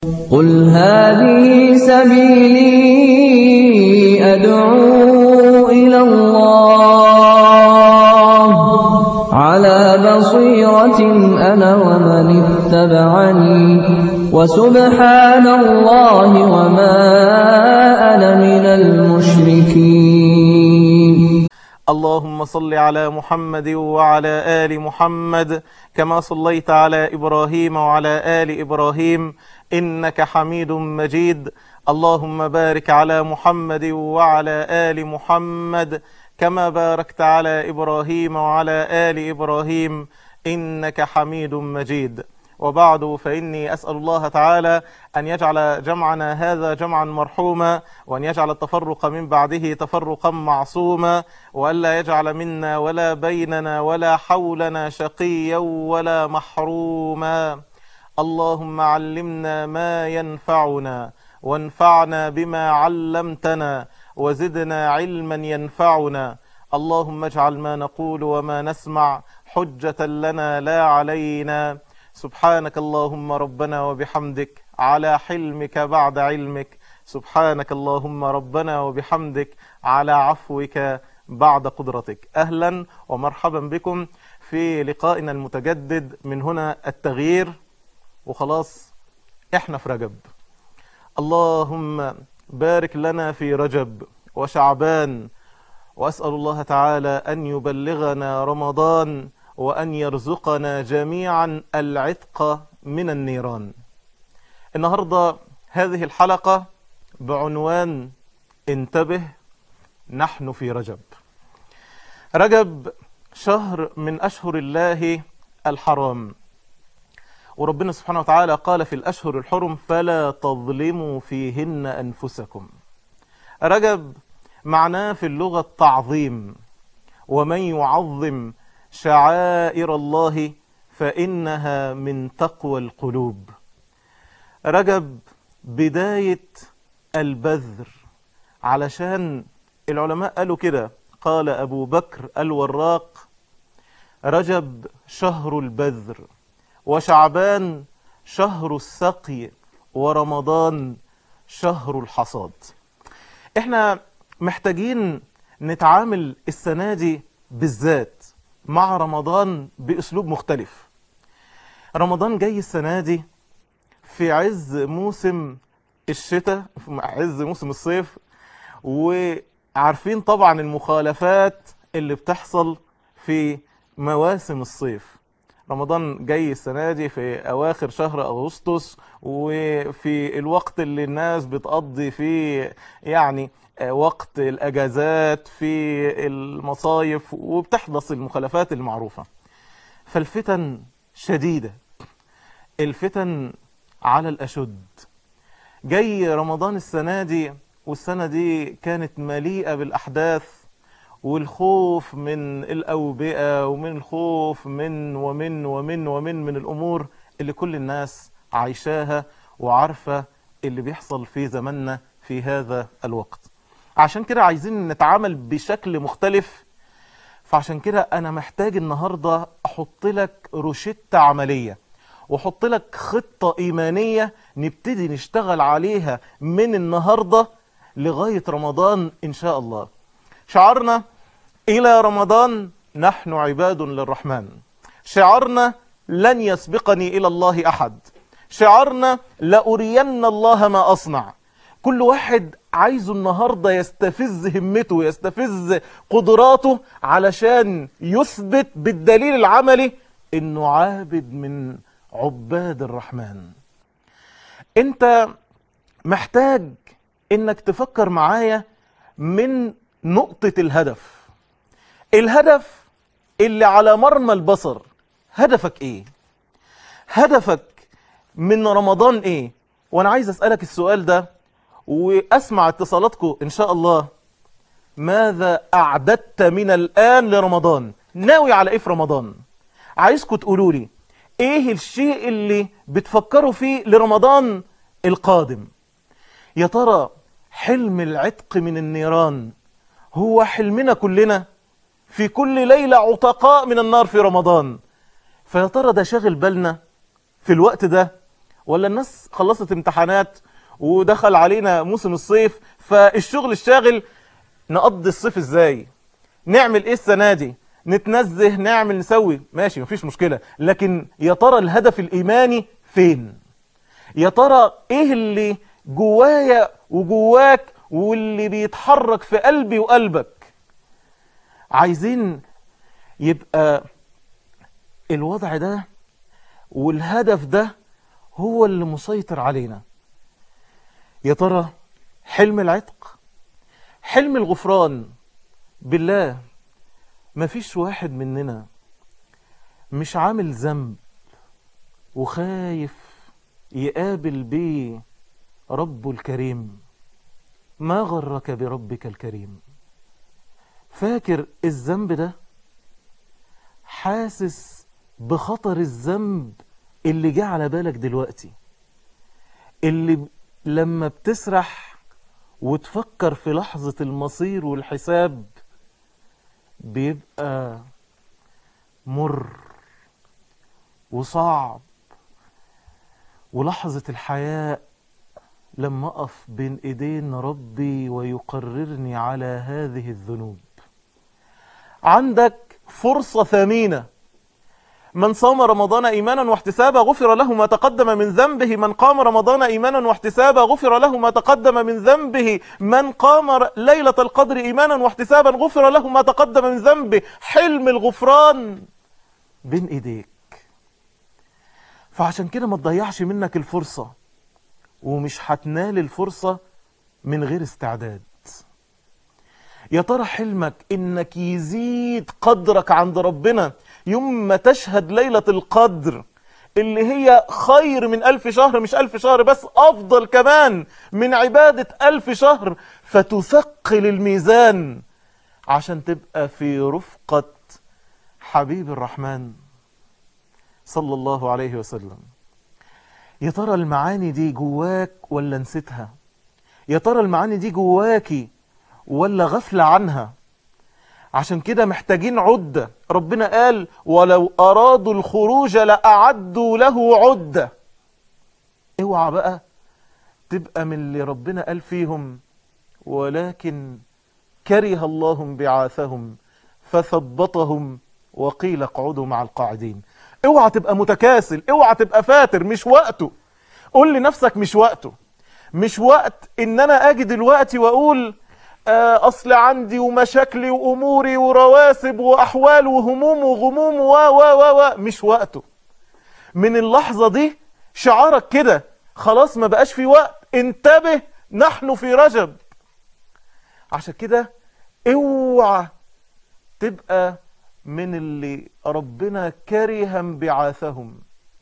قُلْ هَٰذِهِ سَبِيلِي أَدْعُو إِلَى اللَّهِ ۚ عَلَىٰ بَصِيرَةٍ أَنَا وَمَنِ اتَّبَعَنِي ۖ وَسُبْحَانَ اللَّهِ وَمَا أَنَا مِنَ الْمُشْرِكِينَ. اللهم صل على محمد وعلى آل محمد كما صليت على إبراهيم وعلى آل إبراهيم إنك حميد مجيد. اللهم بارك على محمد وعلى آل محمد كما باركت على إبراهيم وعلى آل إبراهيم إنك حميد مجيد. وبعد، فإني أسأل الله تعالى أن يجعل جمعنا هذا جمعا مرحوما، وأن يجعل التفرق من بعده تفرقا معصوما، وألا يجعل منا ولا بيننا ولا حولنا شقيا ولا محروما. اللهم علمنا ما ينفعنا، وانفعنا بما علمتنا، وزدنا علما ينفعنا. اللهم اجعل ما نقول وما نسمع حجة لنا لا علينا. سبحانك اللهم ربنا وبحمدك على حلمك بعد علمك. سبحانك اللهم ربنا وبحمدك على عفوك بعد قدرتك. أهلا ومرحبا بكم في لقائنا المتجدد من هنا التغيير. وخلاص احنا في رجب. اللهم بارك لنا في رجب وشعبان، وأسأل الله تعالى أن يبلغنا رمضان، وأن يرزقنا جميعا العتق من النيران. النهاردة هذه الحلقة بعنوان انتبه، نحن في رجب. رجب شهر من أشهر الله الحرام، وربنا سبحانه وتعالى قال في الأشهر الحرم فلا تظلموا فيهن أنفسكم. رجب معناه في اللغة التعظيم، ومن يعظم شعائر الله فإنها من تقوى القلوب. رجب بداية البذر، علشان العلماء قالوا كده. قال أبو بكر الوراق: رجب شهر البذر، وشعبان شهر السقي، ورمضان شهر الحصاد. احنا محتاجين نتعامل السنة دي بالذات مع رمضان بأسلوب مختلف. رمضان جاي السنة دي في عز موسم الشتاء، في عز موسم الصيف، وعارفين طبعا المخالفات اللي بتحصل في مواسم الصيف. رمضان جاي السنة دي في أواخر شهر أغسطس، وفي الوقت اللي الناس بتقضي فيه يعني وقت الأجازات في المصايف، وبتحدث المخالفات المعروفة. فالفتن شديدة، الفتن على الأشد. جاي رمضان السنة دي، والسنة دي كانت مليئة بالأحداث والخوف من الأوبئة، ومن الخوف من ومن الأمور اللي كل الناس عايشاها وعارفة اللي بيحصل في زماننا في هذا الوقت. عشان كده عايزين نتعامل بشكل مختلف. فعشان كده أنا محتاج النهاردة أحط لك روشتة عملية، وأحط لك خطة إيمانية نبتدي نشتغل عليها من النهاردة لغاية رمضان إن شاء الله. شعارنا إلى رمضان نحن عباد للرحمن. شعارنا لن يسبقني إلى الله أحد. شعارنا لأرين الله ما أصنع. كل واحد عايزه النهاردة يستفز همته ويستفز قدراته علشان يثبت بالدليل العملي إنه عابد من عباد الرحمن. أنت محتاج إنك تفكر معايا من نقطة الهدف. الهدف اللي على مرمى البصر. هدفك ايه؟ هدفك من رمضان ايه؟ وانا عايز اسألك السؤال ده واسمع اتصالاتكم ان شاء الله. ماذا اعددت من الان لرمضان؟ ناوي على ايه في رمضان؟ عايزكم تقولوا لي ايه الشيء اللي بتفكروا فيه لرمضان القادم. يا ترى حلم العتق من النيران هو حلمنا كلنا؟ في كل ليلة عتقاء من النار في رمضان. فيا ترى ده شاغل بالنا في الوقت ده، ولا الناس خلصت امتحانات ودخل علينا موسم الصيف فالشغل الشاغل؟ نقضي الصيف ازاي؟ نعمل ايه السنة دي؟ نتنزه، نعمل، نسوي، ماشي مفيش مشكلة، لكن يا ترى الهدف الإيماني فين؟ يا ترى ايه اللي جوايا وجواك واللي بيتحرك في قلبي وقلبك؟ عايزين يبقى الوضع ده والهدف ده هو اللي مسيطر علينا. يا ترى حلم العتق، حلم الغفران. بالله مفيش واحد مننا مش عامل ذنب وخايف يقابل بيه ربه الكريم. ما غرك بربك الكريم؟ فاكر الذنب ده؟ حاسس بخطر الذنب اللي جه على بالك دلوقتي، اللي لما بتسرح وتفكر في لحظة المصير والحساب بيبقى مر وصعب، ولحظة الحياء لما أقف بين إيدين ربي ويقررني على هذه الذنوب. عندك فرصة ثمينة. من صام رمضان إيمانا واحتسابا غفر له ما تقدم من ذنبه. من قام رمضان إيمانا واحتسابا غفر له ما تقدم من ذنبه. من قام ليلة القدر إيمانا واحتسابا غفر له ما تقدم من ذنبه. حلم الغفران بين إيديك. فعشان كده ما تضيعش منك الفرصة، ومش هتنال الفرصة من غير استعداد. يا ترى حلمك انك يزيد قدرك عند ربنا يوم ما تشهد ليلة القدر اللي هي خير من 1000 شهر، مش 1000 شهر بس، افضل كمان من عبادة 1000 شهر، فتثقل الميزان عشان تبقى في رفقة حبيب الرحمن صلى الله عليه وسلم. يا ترى المعاني دي جواك ولا نسيتها؟ يا ترى المعاني دي جواكي ولا غفلة عنها؟ عشان كده محتاجين عدة. ربنا قال ولو أرادوا الخروج لأعدوا له عدة. اوعى بقى تبقى من اللي ربنا قال فيهم ولكن كره الله انبعاثهم فثبطهم وقيل اقعدوا مع القاعدين. اوعى تبقى متكاسل، اوعى تبقى فاتر، مش وقته. قول لنفسك مش وقته، مش وقت ان انا اجي دلوقتي واقول اصل عندي ومشاكلي واموري ورواسب واحوال وهموم وغموم و مش وقته. من اللحظة دي شعارك كده خلاص ما بقاش في وقت، انتبه نحن في رجب. عشان كده اوعى تبقى من اللي ربنا كره انبعاثهم،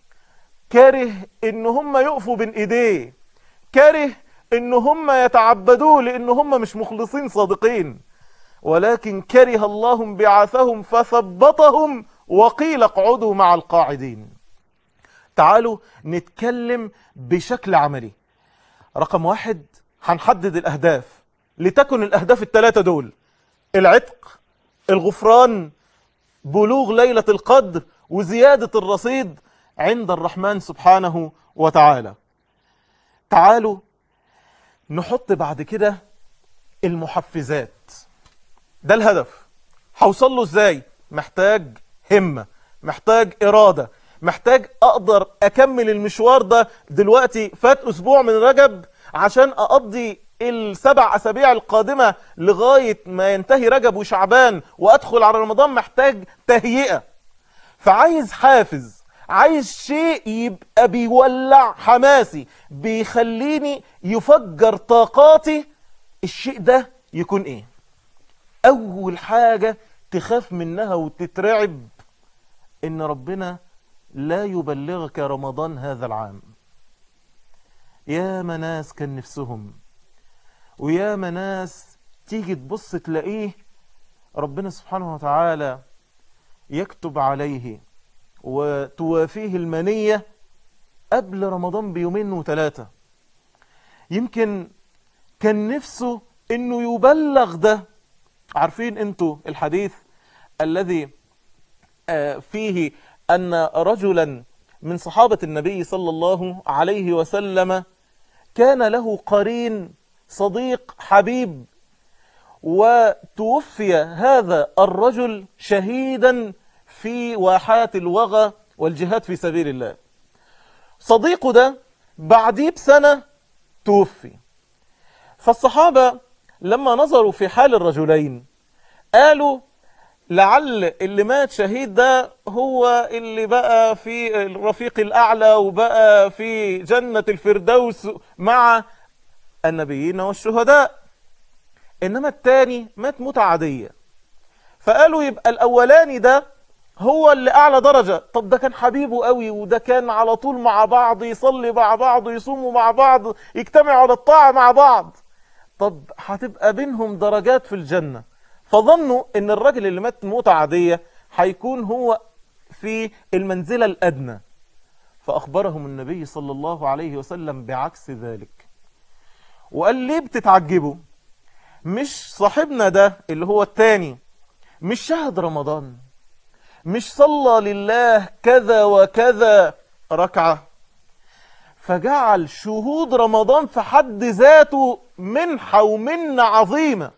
كره ان هم يقفوا بين ايديه، كره ان هم يتعبدوه لان هم مش مخلصين صادقين، ولكن كره الله انبعاثهم فثبطهم وقيل اقعدوا مع القاعدين. تعالوا نتكلم بشكل عملي. رقم 1 هنحدد الاهداف، لتكن الاهداف الثلاثة دول: العتق، الغفران، بلوغ ليلة القدر، وزيادة الرصيد عند الرحمن سبحانه وتعالى. تعالوا نحط بعد كده المحفزات. ده الهدف، هوصل له ازاي؟ محتاج همة، محتاج إرادة، محتاج أقدر أكمل المشوار ده. دلوقتي فات أسبوع من رجب عشان أقضي ال7 أسابيع القادمة لغاية ما ينتهي رجب وشعبان وأدخل على رمضان. محتاج تهيئة، فعايز حافز، عايز شيء يبقى بيولع حماسي، بيخليني يفجر طاقاتي. الشيء ده يكون ايه؟ اول حاجة تخاف منها وتترعب ان ربنا لا يبلغك رمضان هذا العام. يا مناس كان نفسهم، ويا مناس تيجي تبص تلاقيه ربنا سبحانه وتعالى يكتب عليه وتوافيه المنية قبل رمضان بيومين و3. يمكن كان نفسه انه يبلغ ده. عارفين انتوا الحديث الذي فيه ان رجلا من صحابة النبي صلى الله عليه وسلم كان له قرين صديق حبيب، وتوفي هذا الرجل شهيدا في واحات الوغى والجهاد في سبيل الله. صديقه ده بعديه بسنة توفي. فالصحابة لما نظروا في حال الرجلين قالوا لعل اللي مات شهيد ده هو اللي بقى في الرفيق الأعلى وبقى في جنة الفردوس مع النبيين والشهداء، إنما التاني مات موتة عادية. فقالوا يبقى الأولاني ده هو اللي أعلى درجة. طب ده كان حبيبه قوي، وده كان على طول مع بعض، يصلي مع بعض، يصوموا مع بعض، يجتمعوا على الطاعة مع بعض. طب هتبقى بينهم درجات في الجنة. فظنوا ان الراجل اللي مات موتة عادية هيكون هو في المنزلة الأدنى. فأخبرهم النبي صلى الله عليه وسلم بعكس ذلك، وقال ليه بتتعجبوا؟ مش صاحبنا ده اللي هو التاني مش شهد رمضان؟ مش صلى لله كذا وكذا ركعة؟ فجعل شهود رمضان في حد ذاته منحة ومنة عظيمة.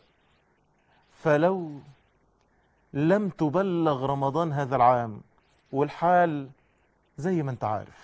فلو لم تبلغ رمضان هذا العام والحال زي ما انت عارف،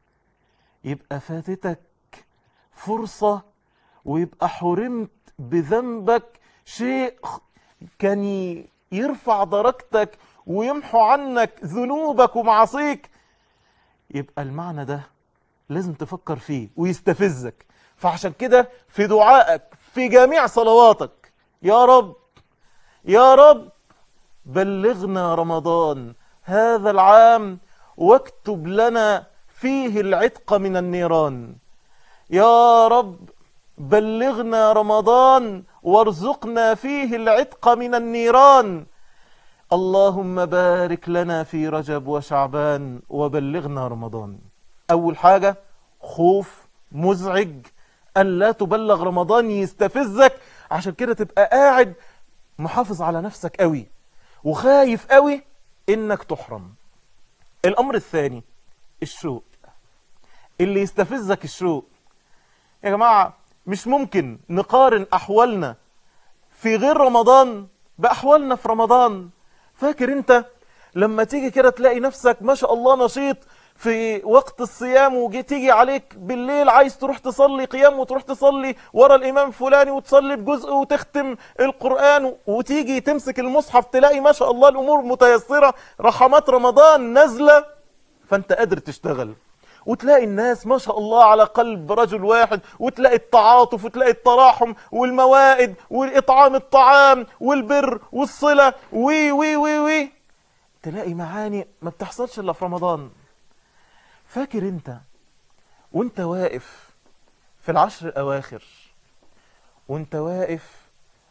يبقى فاتتك فرصة، ويبقى حرمت بذنبك شيء كان يرفع درجتك ويمحو عنك ذنوبك ومعاصيك. يبقى المعنى ده لازم تفكر فيه ويستفزك. فعشان كده في دعائك في جميع صلواتك يا رب يا رب بلغنا رمضان هذا العام واكتب لنا فيه العتق من النيران. يا رب بلغنا رمضان وارزقنا فيه العتق من النيران. اللهم بارك لنا في رجب وشعبان وبلغنا رمضان. أول حاجة خوف مزعج أن لا تبلغ رمضان يستفزك، عشان كده تبقى قاعد محافظ على نفسك قوي وخايف قوي إنك تحرم. الأمر الثاني الشوق، اللي يستفزك الشوق. يا جماعة مش ممكن نقارن أحوالنا في غير رمضان بأحوالنا في رمضان. فاكر انت لما تيجي كده تلاقي نفسك ما شاء الله نشيط في وقت الصيام، وجي تيجي عليك بالليل عايز تروح تصلي قيام وتروح تصلي ورا الإمام فلاني وتصلي بجزء وتختم القرآن، وتيجي تمسك المصحف تلاقي ما شاء الله الأمور متيسرة، رحمات رمضان نازلة، فانت قادر تشتغل. وتلاقي الناس ما شاء الله على قلب رجل واحد، وتلاقي التعاطف وتلاقي التراحم والموائد والإطعام الطعام والبر والصلة وي وي وي وي، تلاقي معاني ما بتحصلش إلا في رمضان. فاكر انت وانت واقف في العشر الأواخر، وانت واقف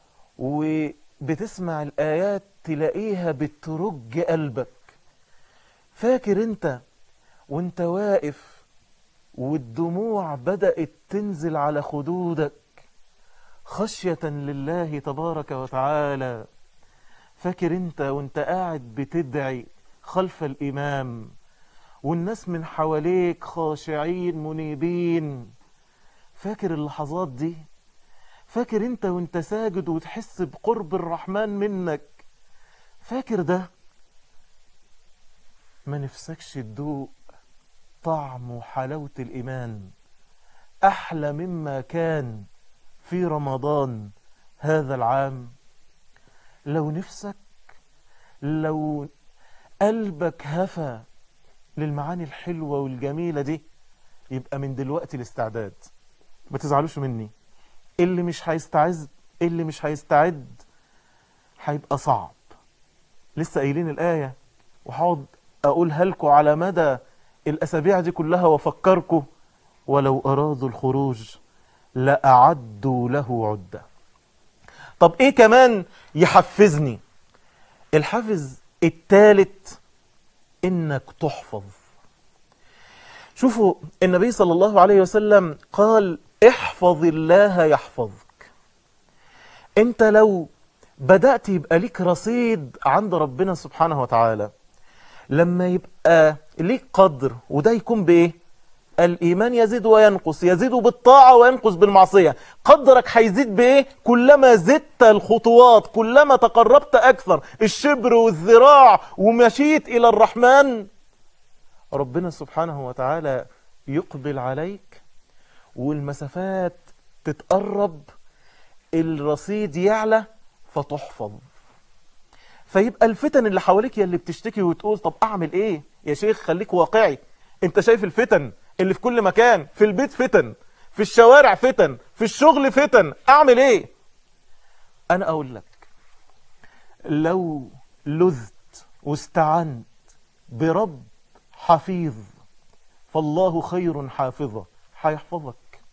وبتسمع الآيات تلاقيها بترج قلبك. فاكر انت وانت واقف والدموع بدأت تنزل على خدودك خشية لله تبارك وتعالى. فاكر انت وانت قاعد بتدعي خلف الإمام والناس من حواليك خاشعين منيبين. فاكر اللحظات دي؟ فاكر انت وانت ساجد وتحس بقرب الرحمن منك؟ فاكر ده؟ ما نفسكش تدوق طعم وحلاوة الإيمان أحلى مما كان في رمضان هذا العام؟ لو نفسك، لو قلبك هفى للمعاني الحلوة والجميلة دي، يبقى من دلوقتي الاستعداد. ما تزعلوش مني، اللي مش هيستعد هيبقى صعب. لسه قايلين الآية وحاضر أقولها لكم على مدى الأسابيع دي كلها وفكركم: ولو أرادوا الخروج لأعدوا له عدة. طب إيه كمان يحفزني؟ الحافز الثالث إنك تحفظ. شوفوا النبي صلى الله عليه وسلم قال: احفظ الله يحفظك. انت لو بدأت يبقى ليك رصيد عند ربنا سبحانه وتعالى، لما يبقى ليك قدر، وده يكون بايه؟ الإيمان يزيد وينقص، يزيد بالطاعة وينقص بالمعصية. قدرك هيزيد بإيه؟ كلما زدت الخطوات، كلما تقربت أكثر، الشبر والذراع ومشيت إلى الرحمن، ربنا سبحانه وتعالى يقبل عليك والمسافات تتقرب، الرصيد يعلى فتحفظ. فيبقى الفتن اللي حواليك، يا اللي بتشتكي وتقول طب أعمل إيه يا شيخ، خليك واقعي. انت شايف الفتن اللي في كل مكان، في البيت فتن، في الشوارع فتن، في الشغل فتن، اعمل ايه؟ انا اقول لك، لو لذت واستعنت برب حفيظ فالله خير حافظة، هيحفظك،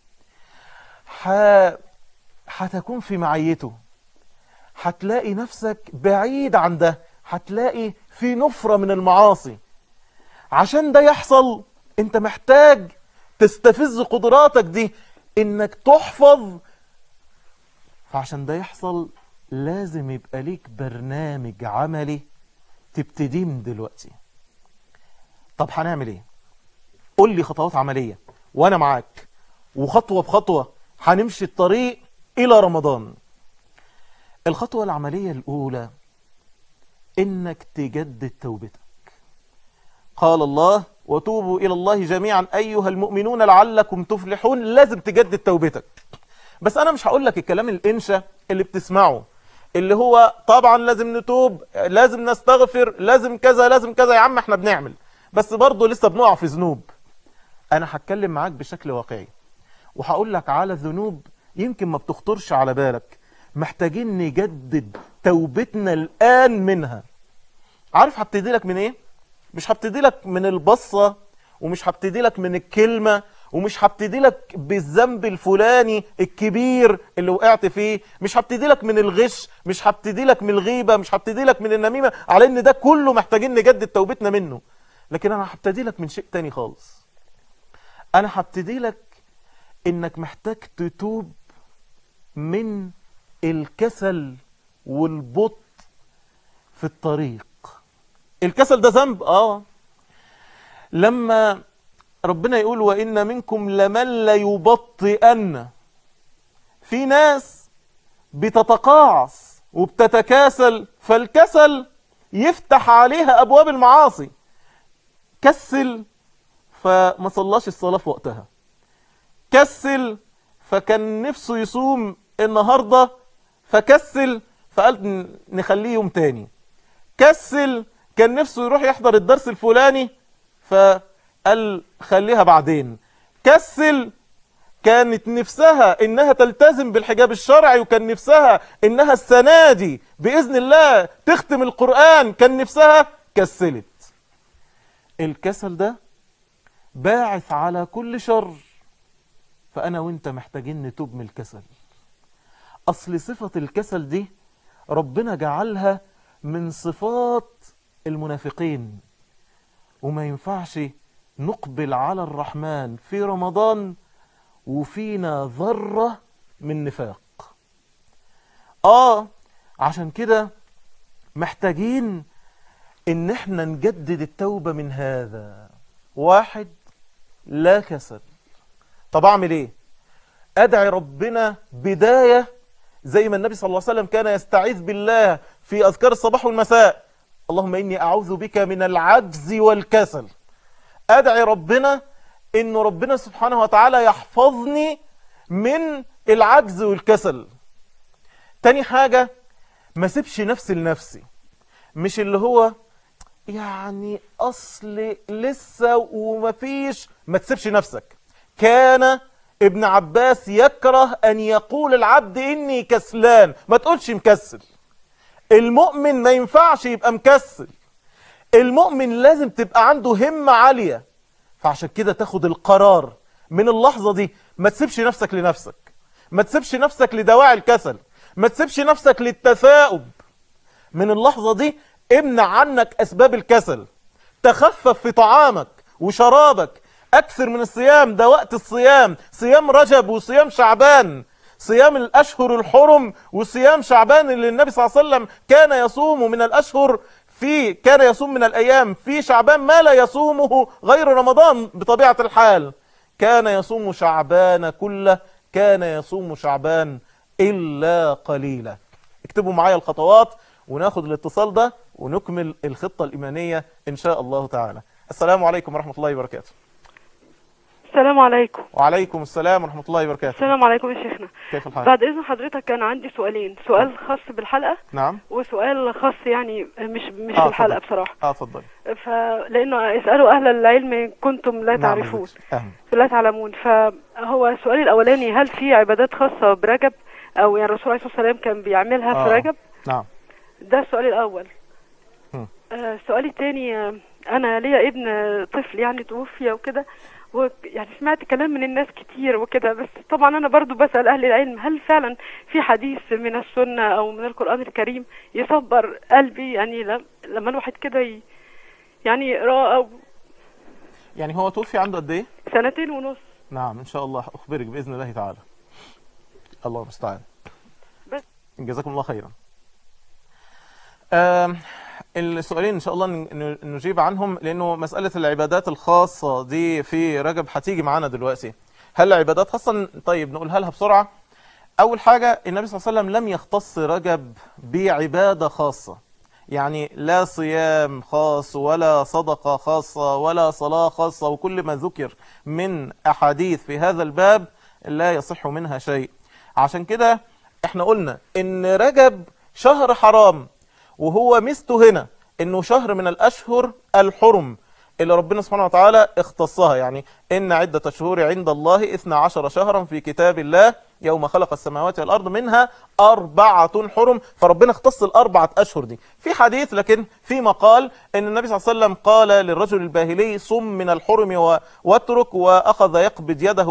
هتكون في معيته، هتلاقي نفسك بعيد عن ده، هتلاقي في نفرة من المعاصي. عشان ده يحصل انت محتاج تستفز قدراتك دي انك تحفظ. فعشان ده يحصل لازم يبقى ليك برنامج عملي تبتديه من دلوقتي. طب هنعمل ايه؟ قول لي خطوات عملية وانا معاك، وخطوة بخطوة هنمشي الطريق الى رمضان. الخطوة العملية الاولى انك تجدد توبتك. قال الله وتوبوا إلى الله جميعا أيها المؤمنون لعلكم تفلحون. لازم تجدد توبتك. بس أنا مش هقول لك الكلام الإنشا اللي بتسمعه، اللي هو طبعا لازم نتوب، لازم نستغفر، لازم كذا لازم كذا. يا عم احنا بنعمل، بس برضه لسه بنقع في ذنوب. أنا هتكلم معاك بشكل واقعي وهقول لك على ذنوب يمكن ما بتخطرش على بالك، محتاجين نجدد توبتنا الآن منها. عارف هبتدي لك من إيه؟ مش هبتدي لك من البصة، ومش هبتدي لك من الكلمة، ومش هبتدي لك بالذنب الفلاني الكبير اللي وقعت فيه، مش هبتدي لك من الغش، مش هبتدي لك من الغيبة، مش هبتدي لك من النميمة، على ان ده كله محتاجين نجدد توبتنا منه. لكن انا هبتدي لك من شيء تاني خالص. انا هبتدي لك انك محتاج تتوب من الكسل والبطء في الطريق. الكسل ده ذنب؟ لما ربنا يقول وإن منكم لمن ليبطئن، في ناس بتتقاعس وبتتكاسل، فالكسل يفتح عليها أبواب المعاصي. كسل فما صلاش الصلاة في وقتها، كسل فكان نفسه يصوم النهاردة فكسل فقال نخليه يوم تاني، كسل كان نفسه يروح يحضر الدرس الفلاني فقال خليها بعدين، كسل كانت نفسها انها تلتزم بالحجاب الشرعي، وكان نفسها انها السنة دي بإذن الله تختم القرآن، كان نفسها، كسلت. الكسل ده باعث على كل شر. فأنا وانت محتاجين نتوب من الكسل. أصل صفة الكسل دي ربنا جعلها من صفات المنافقين، وما ينفعش نقبل على الرحمن في رمضان وفينا ذرة من نفاق. عشان كده محتاجين ان احنا نجدد التوبة من هذا. واحد، لا كسل. طب اعمل ايه؟ ادعي ربنا بداية زي ما النبي صلى الله عليه وسلم كان يستعيذ بالله في اذكار الصباح والمساء، اللهم اني اعوذ بك من العجز والكسل. ادعي ربنا انه ربنا سبحانه وتعالى يحفظني من العجز والكسل. تاني حاجة، ما سيبش نفسي لنفسي، مش اللي هو يعني اصل لسه ومفيش. ما تسيبش نفسك. كان ابن عباس يكره ان يقول العبد اني كسلان. ما تقولش مكسل. المؤمن ما ينفعش يبقى مكسل. المؤمن لازم تبقى عنده همة عالية. فعشان كده تاخد القرار من اللحظة دي، ما تسيبش نفسك لنفسك، ما تسيبش نفسك لدواعي الكسل، ما تسيبش نفسك للتثاؤب. من اللحظة دي امنع عنك أسباب الكسل. تخفف في طعامك وشرابك، أكثر من الصيام. ده وقت الصيام، صيام رجب وصيام شعبان، صيام الأشهر الحرم وصيام شعبان اللي النبي صلى الله عليه وسلم كان يصوم من الأشهر في كان يصوم من الأيام في شعبان ما لا يصومه غير رمضان بطبيعة الحال. كان يصوم شعبان كله، كان يصوم شعبان إلا قليلا. اكتبوا معايا الخطوات وناخد الاتصال ده ونكمل الخطة الإيمانية إن شاء الله تعالى. السلام عليكم ورحمة الله وبركاته. السلام عليكم. وعليكم السلام ورحمة الله وبركاته. السلام عليكم يا شيخنا. كيف الحال؟ بعد إذن حضرتك كان عندي سؤالين، سؤال خاص بالحلقة. نعم. وسؤال خاص يعني مش في الحلقة بصراحة. اتفضل. فلأنه اسألوا أهل العلم إن كنتم لا تعرفون لا تعلمون. فهو السؤال الأولاني، هل في عبادات خاصة برجب أو يعني الرسول عليه الصلاة والسلام كان بيعملها في رجب؟ نعم. ده السؤال الأول. السؤال الثاني، أنا ليا ابن طفل يعني توفي وكده، ويعني سمعت كلام من الناس كتير وكده، بس طبعا انا برضو بسأل اهل العلم هل فعلا في حديث من السنة او من القرآن الكريم يصبر قلبي، يعني لما الواحد كده يعني يقرأ أو يعني هو توفي عنده قد ايه؟ 2.5 سنين. نعم ان شاء الله اخبرك باذن الله تعالى. الله المستعان. جزاكم الله خيرا. السؤالين ان شاء الله نجيب عنهم، لانه مسألة العبادات الخاصة دي في رجب هتيجي معانا دلوقتي. هل العبادات خاصة؟ طيب نقولها لها بسرعة. اول حاجة، النبي صلى الله عليه وسلم لم يختص رجب بعبادة خاصة، يعني لا صيام خاص ولا صدقة خاصة ولا صلاة خاصة، وكل ما ذكر من احاديث في هذا الباب لا يصح منها شيء. عشان كده احنا قلنا ان رجب شهر حرام، وهو ميزته هنا انه شهر من الاشهر الحرم اللي ربنا سبحانه وتعالى اختصها. يعني ان عدة الشهور عند الله 12 شهرا في كتاب الله يوم خلق السماوات والارض منها 4 حرم، فربنا اختص ال4 اشهر دي. في حديث لكن في مقال ان النبي صلى الله عليه وسلم قال للرجل الباهلي صم من الحرم واترك، واخذ يقبض يده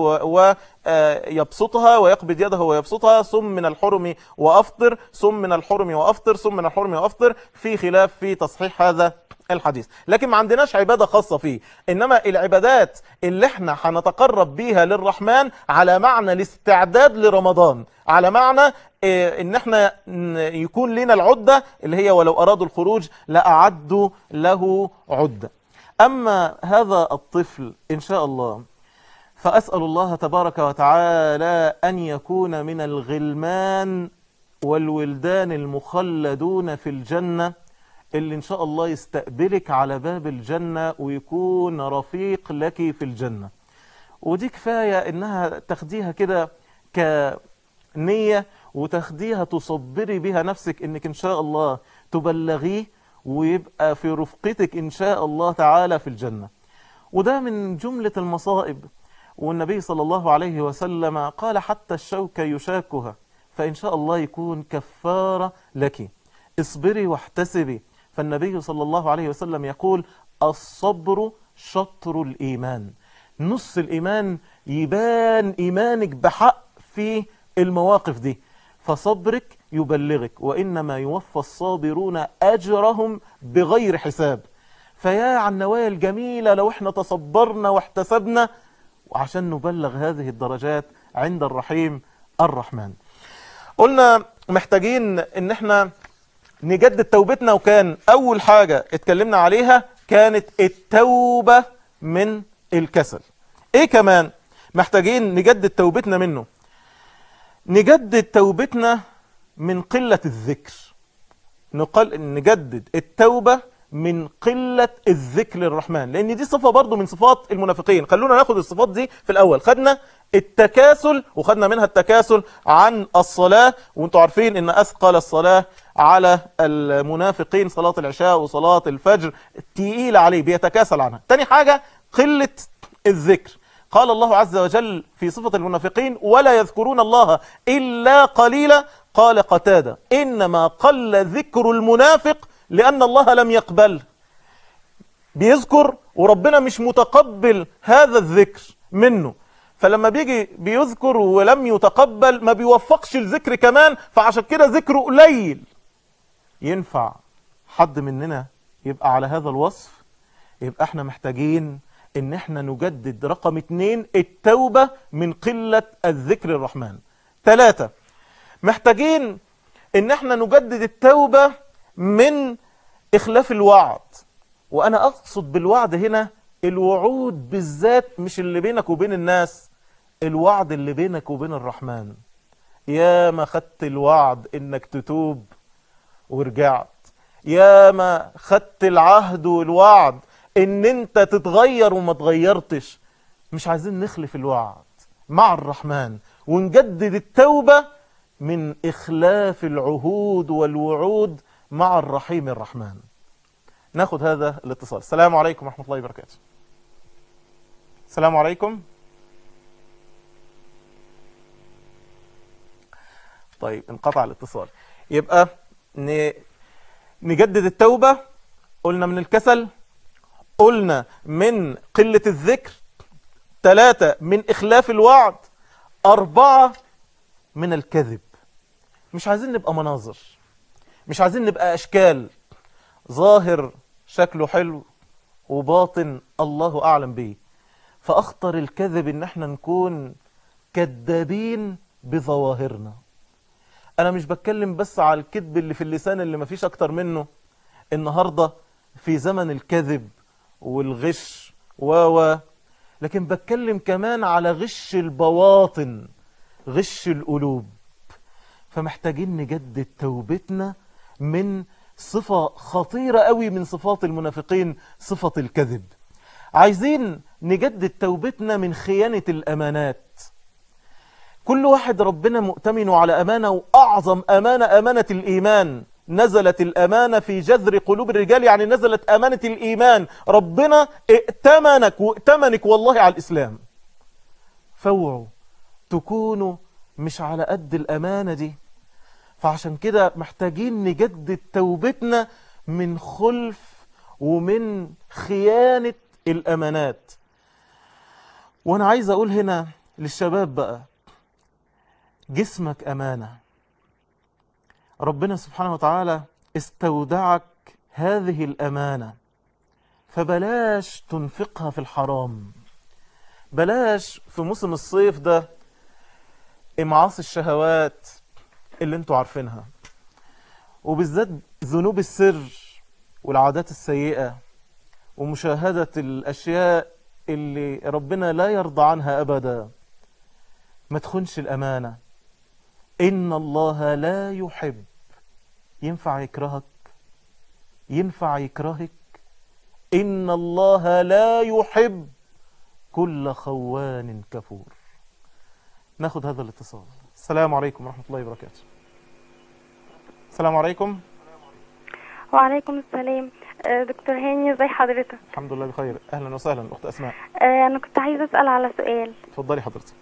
ويبسطها ويقبض يده ويبسطها، صم من الحرم وافطر، صم من الحرم وافطر، صم من الحرم وافطر. في خلاف في تصحيح هذا الحديث، لكن ما عندناش عبادة خاصة فيه. إنما العبادات اللي احنا هنتقرب بيها للرحمن على معنى الاستعداد لرمضان، على معنى ان احنا يكون لنا العدة اللي هي ولو أرادوا الخروج لأعدوا له عدة. أما هذا الطفل إن شاء الله فأسأل الله تبارك وتعالى أن يكون من الغلمان والولدان المخلدون في الجنة، اللي إن شاء الله يستقبلك على باب الجنة ويكون رفيق لك في الجنة. ودي كفاية إنها تاخديها كده كنية، وتاخديها تصبري بها نفسك إنك إن شاء الله تبلغيه ويبقى في رفقتك إن شاء الله تعالى في الجنة. وده من جملة المصائب. والنبي صلى الله عليه وسلم قال حتى الشوكة يشاكها، فإن شاء الله يكون كفارة لك. اصبري واحتسبي. فالنبي صلى الله عليه وسلم يقول الصبر شطر الإيمان. نص الإيمان يبان إيمانك بحق في المواقف دي، فصبرك يبلغك، وإنما يوفى الصابرون أجرهم بغير حساب. فيا عن النوايا الجميلة لو احنا تصبرنا واحتسبنا وعشان نبلغ هذه الدرجات عند الرحيم الرحمن. قلنا محتاجين ان احنا نجدد توبتنا، وكان اول حاجة اتكلمنا عليها كانت التوبة من الكسل. ايه كمان محتاجين نجدد توبتنا منه؟ نجدد توبتنا من قلة الذكر. نجدد التوبة من قلة الذكر للرحمن، لان دي صفة برضو من صفات المنافقين. خلونا ناخد الصفات دي في الاول. خدنا التكاسل، وخدنا منها التكاسل عن الصلاة، وانتوا عارفين ان اثقل الصلاة على المنافقين صلاة العشاء وصلاة الفجر، تقيلة عليه بيتكاسل عنها. تاني حاجة قلة الذكر. قال الله عز وجل في صفة المنافقين ولا يذكرون الله إلا قليلا. قال قتادة إنما قل ذكر المنافق لأن الله لم يقبل. بيذكر وربنا مش متقبل هذا الذكر منه، فلما بيجي بيذكر ولم يتقبل ما بيوفقش الذكر كمان، فعشان كده ذكره قليل. ينفع حد مننا يبقى على هذا الوصف؟ يبقى احنا محتاجين ان احنا نجدد رقم 2 التوبة من قلة الذكر الرحمن. 3 محتاجين ان احنا نجدد التوبة من إخلاف الوعد. وأنا أقصد بالوعد هنا الوعود بالذات، مش اللي بينك وبين الناس، الوعد اللي بينك وبين الرحمن. يا ما خدت الوعد إنك تتوب ورجعت، يا ما خدت العهد والوعد إن أنت تتغير وما تغيرتش. مش عايزين نخلف الوعد مع الرحمن ونجدد التوبة من إخلاف العهود والوعود مع الرحيم الرحمن. ناخد هذا الاتصال. السلام عليكم ورحمة الله وبركاته. السلام عليكم. طيب انقطع الاتصال. يبقى نجدد التوبة. قلنا من الكسل، قلنا من قلة الذكر، 3 من إخلاف الوعد، 4 من الكذب. مش عايزين نبقى مناظر، مش عايزين نبقى أشكال، ظاهر شكله حلو وباطن الله أعلم به. فأخطر الكذب إن احنا نكون كذابين بظواهرنا. أنا مش بتكلم بس على الكذب اللي في اللسان اللي مفيش أكتر منه النهاردة في زمن الكذب والغش لكن بتكلم كمان على غش البواطن، غش القلوب. فمحتاجين نجدد توبتنا من صفة خطيرة قوي من صفات المنافقين، صفة الكذب. عايزين نجدد توبتنا من خيانة الأمانات. كل واحد ربنا مؤتمنه على أمانة، وأعظم أمانة أمانة الإيمان. نزلت الأمانة في جذر قلوب الرجال، يعني نزلت أمانة الإيمان. ربنا ائتمنك وائتمنك والله على الإسلام. فوعوا تكونوا مش على قد الأمانة دي. فعشان كده محتاجين نجدد توبتنا من خلف ومن خيانة الأمانات. وأنا عايز أقول هنا للشباب بقى، جسمك أمانة. ربنا سبحانه وتعالى استودعك هذه الأمانة، فبلاش تنفقها في الحرام. بلاش في موسم الصيف ده إمعاص الشهوات اللي انتوا عارفينها، وبالذات ذنوب السر والعادات السيئة ومشاهدة الأشياء اللي ربنا لا يرضى عنها أبدا. ما تخونش الأمانة. إن الله لا يحب. ينفع يكرهك؟ ينفع يكرهك؟ إن الله لا يحب كل خوان كفور. ناخد هذا الاتصال. السلام عليكم ورحمة الله وبركاته. السلام عليكم. وعليكم السلام. دكتور هاني، ازي حضرتك؟ الحمد لله بخير. أهلا وسهلا أخت أسماء. أنا كنت عايزة أسأل على سؤال. اتفضلي حضرتك.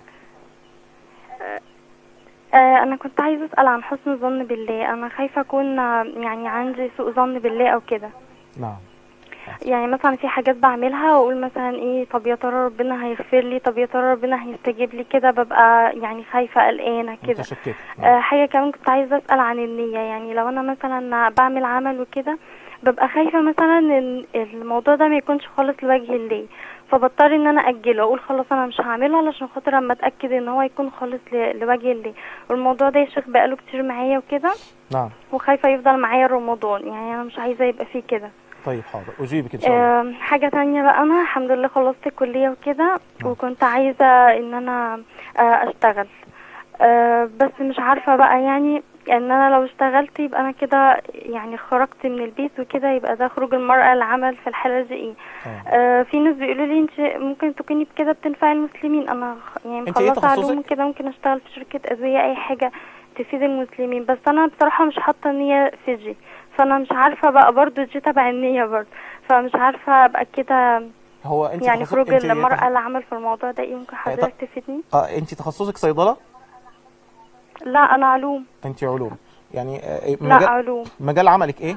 أنا كنت عايزة أسأل عن حسن الظن بالله. أنا خايفة أكون يعني عندي سوء ظن بالله أو كده. نعم. يعني مثلا في حاجات بعملها وأقول مثلا إيه، طب يا ترى ربنا هيغفر لي، طب يا ترى ربنا هيستجيب لي، كده ببقى يعني خايفة قلقانة كده. متشككة. حاجة كمان كنت عايزة أسأل عن النية. يعني لو أنا مثلا بعمل عمل وكده، ببقى خايفة مثلا ان الموضوع ده ما يكونش خالص لوجه الله، فبضطر ان انا اجله، اقول خلاص انا مش هعمله علشان خاطر اما اتاكد ان هو يكون خالص لوجه الله. والموضوع ده يا شيخ بقاله كتير معايا وكده. نعم. وخايفه يفضل معايا رمضان، يعني انا مش عايزه يبقى فيه كده. طيب حاضر، اجيبك ان شاء الله. حاجه تانية بقى، انا الحمد لله خلصت الكليه وكده. وكنت عايزه ان انا اشتغل، بس مش عارفه بقى يعني ان انا لو اشتغلت يبقى انا كده يعني خرجت من البيت وكده، يبقى ده خروج المرأة للعمل في الحالة دي ايه. في ناس بيقولوا لي انت ممكن تكوني بكده بتنفعي المسلمين. انا يعني مخلصه علوم كده، ممكن اشتغل في شركة ادوية، اي حاجة تفيد المسلمين. بس انا بصراحة مش حاطة نية في دي، فانا مش عارفة بقى برضو دي تبع النية برضو، فمش عارفة ابقى كده. هو انت يعني خروج المرأة للعمل في الموضوع ده ايه؟ ممكن حضرتك تفيدني؟ انت تخصصك صيدلة؟ لا انا علوم. انت علوم يعني لا علوم. مجال عملك ايه؟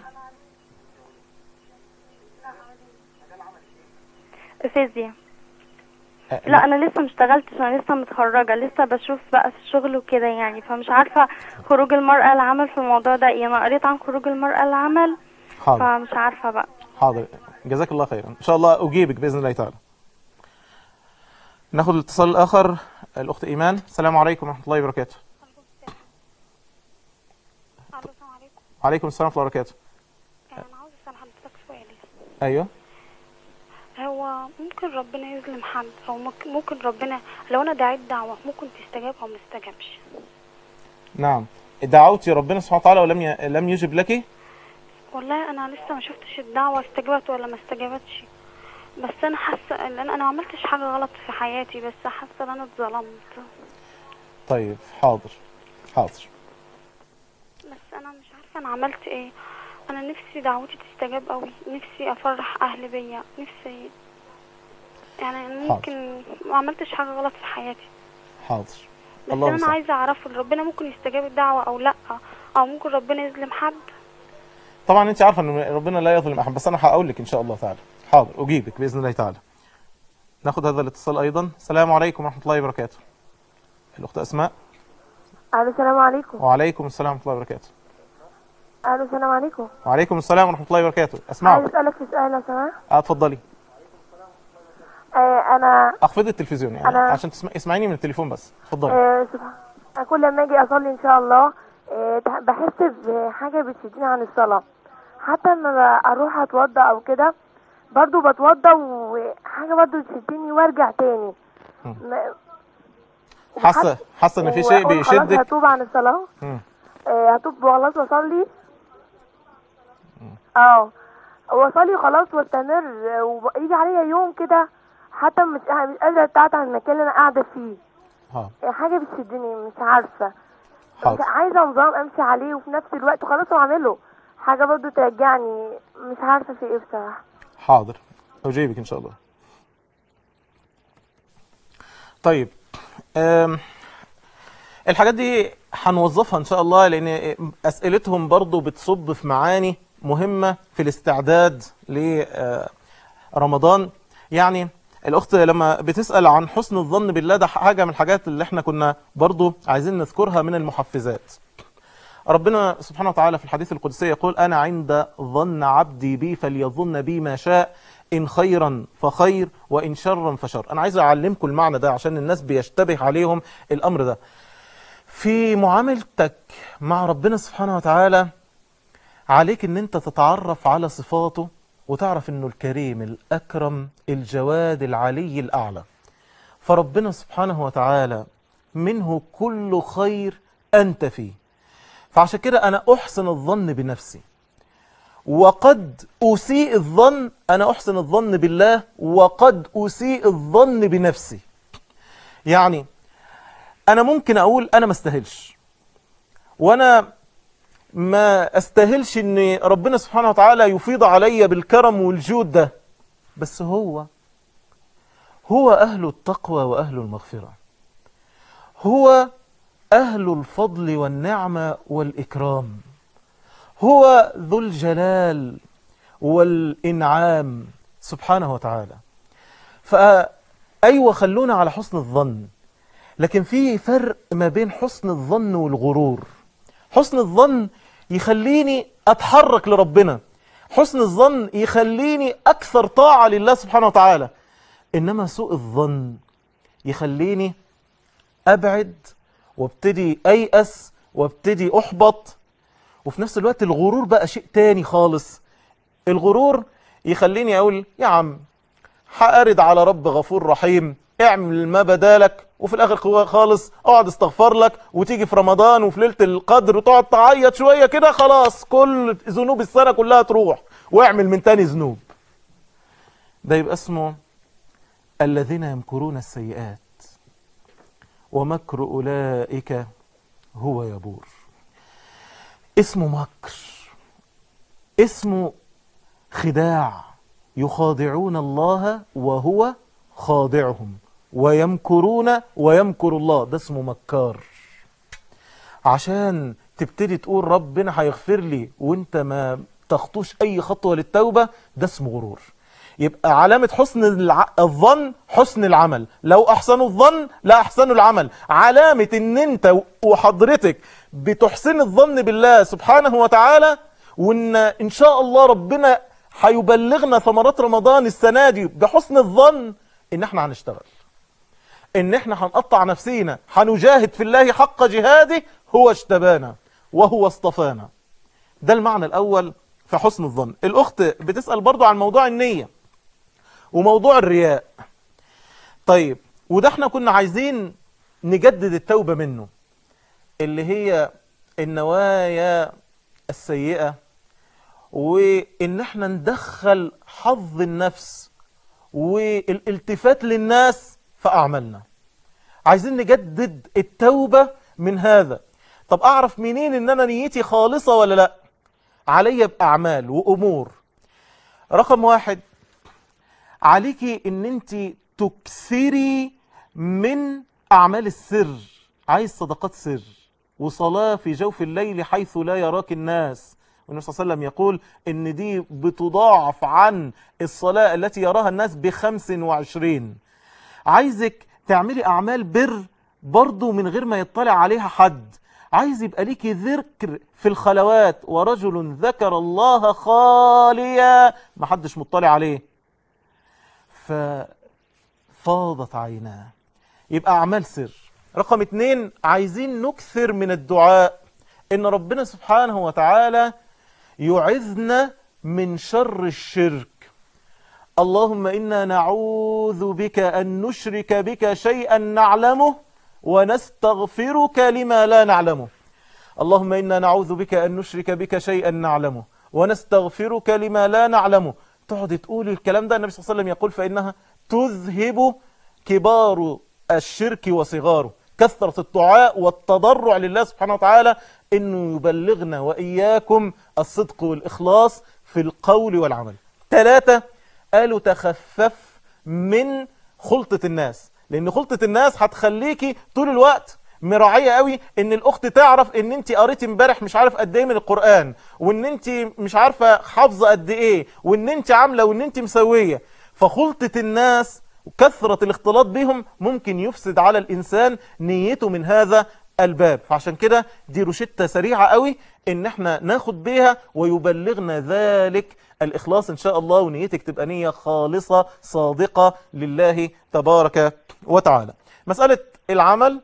فيزياء. لا انا لسه مشتغلتش، انا لسه متخرجه، لسه بشوف بقى في الشغل وكده يعني، فمش عارفه خروج المرأة للعمل في الموضوع ده ايه. انا قريت عن خروج المرأة للعمل. حاضر. فمش عارفه بقى. حاضر، جزاك الله خيرا، ان شاء الله اجيبك باذن الله تعالى. ناخد الاتصال الاخر، الاخت ايمان. السلام عليكم ورحمه الله وبركاته. السلام عليكم. وعليكم السلام ورحمه الله وبركاته. انا عاوز اسال حضرتك ايوه. هو ممكن ربنا يظلم حد، او ممكن ربنا لو انا دعيت دعوة ممكن تستجاب او ما تستجابش. نعم. دعوتي ربنا سبحانه وتعالى ولم يجب لك؟ والله انا لسه ما شفتش الدعوة استجابت ولا ما استجابتش، بس انا حاسه ان انا ما عملتش حاجه غلط في حياتي، بس حاسه ان انا اتظلمت. طيب حاضر حاضر. بس انا مش عارفه انا عملت ايه. انا نفسي دعوتي تستجاب قوي، نفسي افرح اهلي بيا، نفسي يعني ممكن ما عملتش حاجه غلط في حياتي. حاضر. بس انا عايزه اعرف ربنا ممكن يستجاب الدعوه او لا، او ممكن ربنا يظلم حد. طبعا انت عارفه ان ربنا لا يظلم احد، بس انا هقول لك ان شاء الله تعالى. حاضر اجيبك باذن الله تعالى. ناخد هذا الاتصال ايضا. السلام عليكم ورحمه الله وبركاته. الاخت اسماء. السلام عليكم. وعليكم السلام ورحمه الله وبركاته. السلام عليكم. وعليكم السلام ورحمه الله وبركاته. اسمعك. عايز اسالك في سؤال لو سمحت. اتفضلي. انا اخفضي التلفزيون يعني عشان اسمعيني من التليفون بس. اتفضلي. كل لما اجي اصلي ان شاء الله بحس بحاجه بتشدني عن الصلاه، حتى لما اروح اتوضى او كده برضو بتوضى وحاجه برضو تشدني وارجع تاني. حاسه ان في شيء بيشدك. خلاص هتوب عن الصلاه. هتوب وخلاص واصلي. واصلي خلاص واستمر، ويجي عليا يوم كده حتى مش قادره اتعب عن المكان اللي انا قاعده فيه. حاجه بتشدني مش عارفه. عايزه نظام امشي عليه وفي نفس الوقت خلاص اعمله، حاجه برضو ترجعني مش عارفه في ايه بصراحه. حاضر اجيبك ان شاء الله. طيب الحاجات دي هنوظفها ان شاء الله، لان اسئلتهم برضو بتصب في معاني مهمة في الاستعداد لرمضان. يعني الاخت لما بتسأل عن حسن الظن بالله، ده حاجة من الحاجات اللي احنا كنا برضو عايزين نذكرها من المحفزات. ربنا سبحانه وتعالى في الحديث القدسي يقول: انا عند ظن عبدي بي فليظن بي ما شاء، ان خيرا فخير وان شرا فشر. انا عايز اعلمكم المعنى ده عشان الناس بيشتبه عليهم الامر ده. في معاملتك مع ربنا سبحانه وتعالى عليك ان انت تتعرف على صفاته، وتعرف انه الكريم الاكرم الجواد العلي الاعلى. فربنا سبحانه وتعالى منه كل خير انت فيه. فعشان كده انا احسن الظن بنفسي، وقد اسيء الظن، انا احسن الظن بالله وقد اسيء الظن بنفسي. يعني انا ممكن اقول انا ما استاهلش، وانا ما استاهلش ان ربنا سبحانه وتعالى يفيض علي بالكرم والجود ده، بس هو اهل التقوى واهل المغفرة، هو اهل الفضل والنعمة والاكرام، هو ذو الجلال والانعام سبحانه وتعالى. فايوه خلونا على حسن الظن، لكن في فرق ما بين حسن الظن والغرور. حسن الظن يخليني أتحرك لربنا، حسن الظن يخليني أكثر طاعة لله سبحانه وتعالى. إنما سوء الظن يخليني أبعد وابتدي أيأس وابتدي أحبط. وفي نفس الوقت الغرور بقى شيء تاني خالص. الغرور يخليني أقول يا عم هأرد على رب غفور رحيم، اعمل ما بدالك، وفي الاخر خالص اقعد استغفر لك، وتيجي في رمضان وفي ليله القدر وتقعد تعيط شويه كده، خلاص كل ذنوب السنه كلها تروح، واعمل من تاني ذنوب. ده يبقى اسمه الذين يمكرون السيئات ومكر اولئك هو يبور. اسمه مكر، اسمه خداع، يخادعون الله وهو خاضعهم، ويمكرون ويمكر الله. ده اسمه مكار. عشان تبتدي تقول ربنا هيغفر لي وانت ما تخطوش اي خطوة للتوبة، ده اسمه غرور. يبقى علامة حسن الظن حسن العمل. لو احسنوا الظن لا احسنوا العمل. علامة ان انت وحضرتك بتحسن الظن بالله سبحانه وتعالى، وان ان شاء الله ربنا هيبلغنا ثمرات رمضان السنة دي بحسن الظن، ان احنا هنشتغل، ان احنا هنقطع نفسينا، هنجاهد في الله حق جهاده، هو اجتبانا وهو اصطفانا. ده المعنى الاول في حسن الظن. الأخت بتسأل برضو عن موضوع النية وموضوع الرياء. طيب، وده احنا كنا عايزين نجدد التوبة منه، اللي هي النوايا السيئة، وإن احنا ندخل حظ النفس والالتفات للناس في أعمالنا. عايزين نجدد التوبة من هذا. طب أعرف منين إن أنا نيتي خالصة ولا لأ؟ علي بأعمال وأمور. رقم 1، عليكي إن أنت تكثري من أعمال السر. عايز صدقات سر وصلاة في جوف الليل حيث لا يراك الناس، والنبي صلى الله عليه وسلم يقول إن دي بتضاعف عن الصلاة التي يراها الناس ب25. عايزك تعملي أعمال بر برضو من غير ما يطلع عليها حد. عايز يبقى ليكي ذكر في الخلوات، ورجل ذكر الله خاليا ما حدش مطلع عليه ففاضت عيناه. يبقى أعمال سر. رقم 2، عايزين نكثر من الدعاء إن ربنا سبحانه وتعالى يعذنا من شر الشرك. اللهم إنا نعوذ بك أن نشرك بك شيئا نعلمه ونستغفرك لما لا نعلمه. اللهم إنا نعوذ بك أن نشرك بك شيئا نعلمه ونستغفرك لما لا نعلمه. تقعد تقول الكلام ده، النبي صلى الله عليه وسلم يقول فإنها تذهب كبار الشرك وصغاره. كثرة الدعاء والتضرع لله سبحانه وتعالى إنه يبلغنا وإياكم الصدق والإخلاص في القول والعمل. 3، قالوا تخفف من خلطة الناس، لأن خلطة الناس هتخليكي طول الوقت مراعية قوي ان الاخت تعرف ان انت قريتي امبارح مش عارف قد ايه من القرآن، وان انت مش عارفة حافظة قد ايه، وان انت عاملة وان انت مسوية. فخلطة الناس وكثرة الاختلاط بهم ممكن يفسد على الانسان نيته من هذا الباب. فعشان كده دي روشتة سريعة قوي ان احنا ناخد بيها ويبلغنا ذلك الإخلاص إن شاء الله، ونيتك تبقى نية خالصة صادقة لله تبارك وتعالى. مسألة العمل،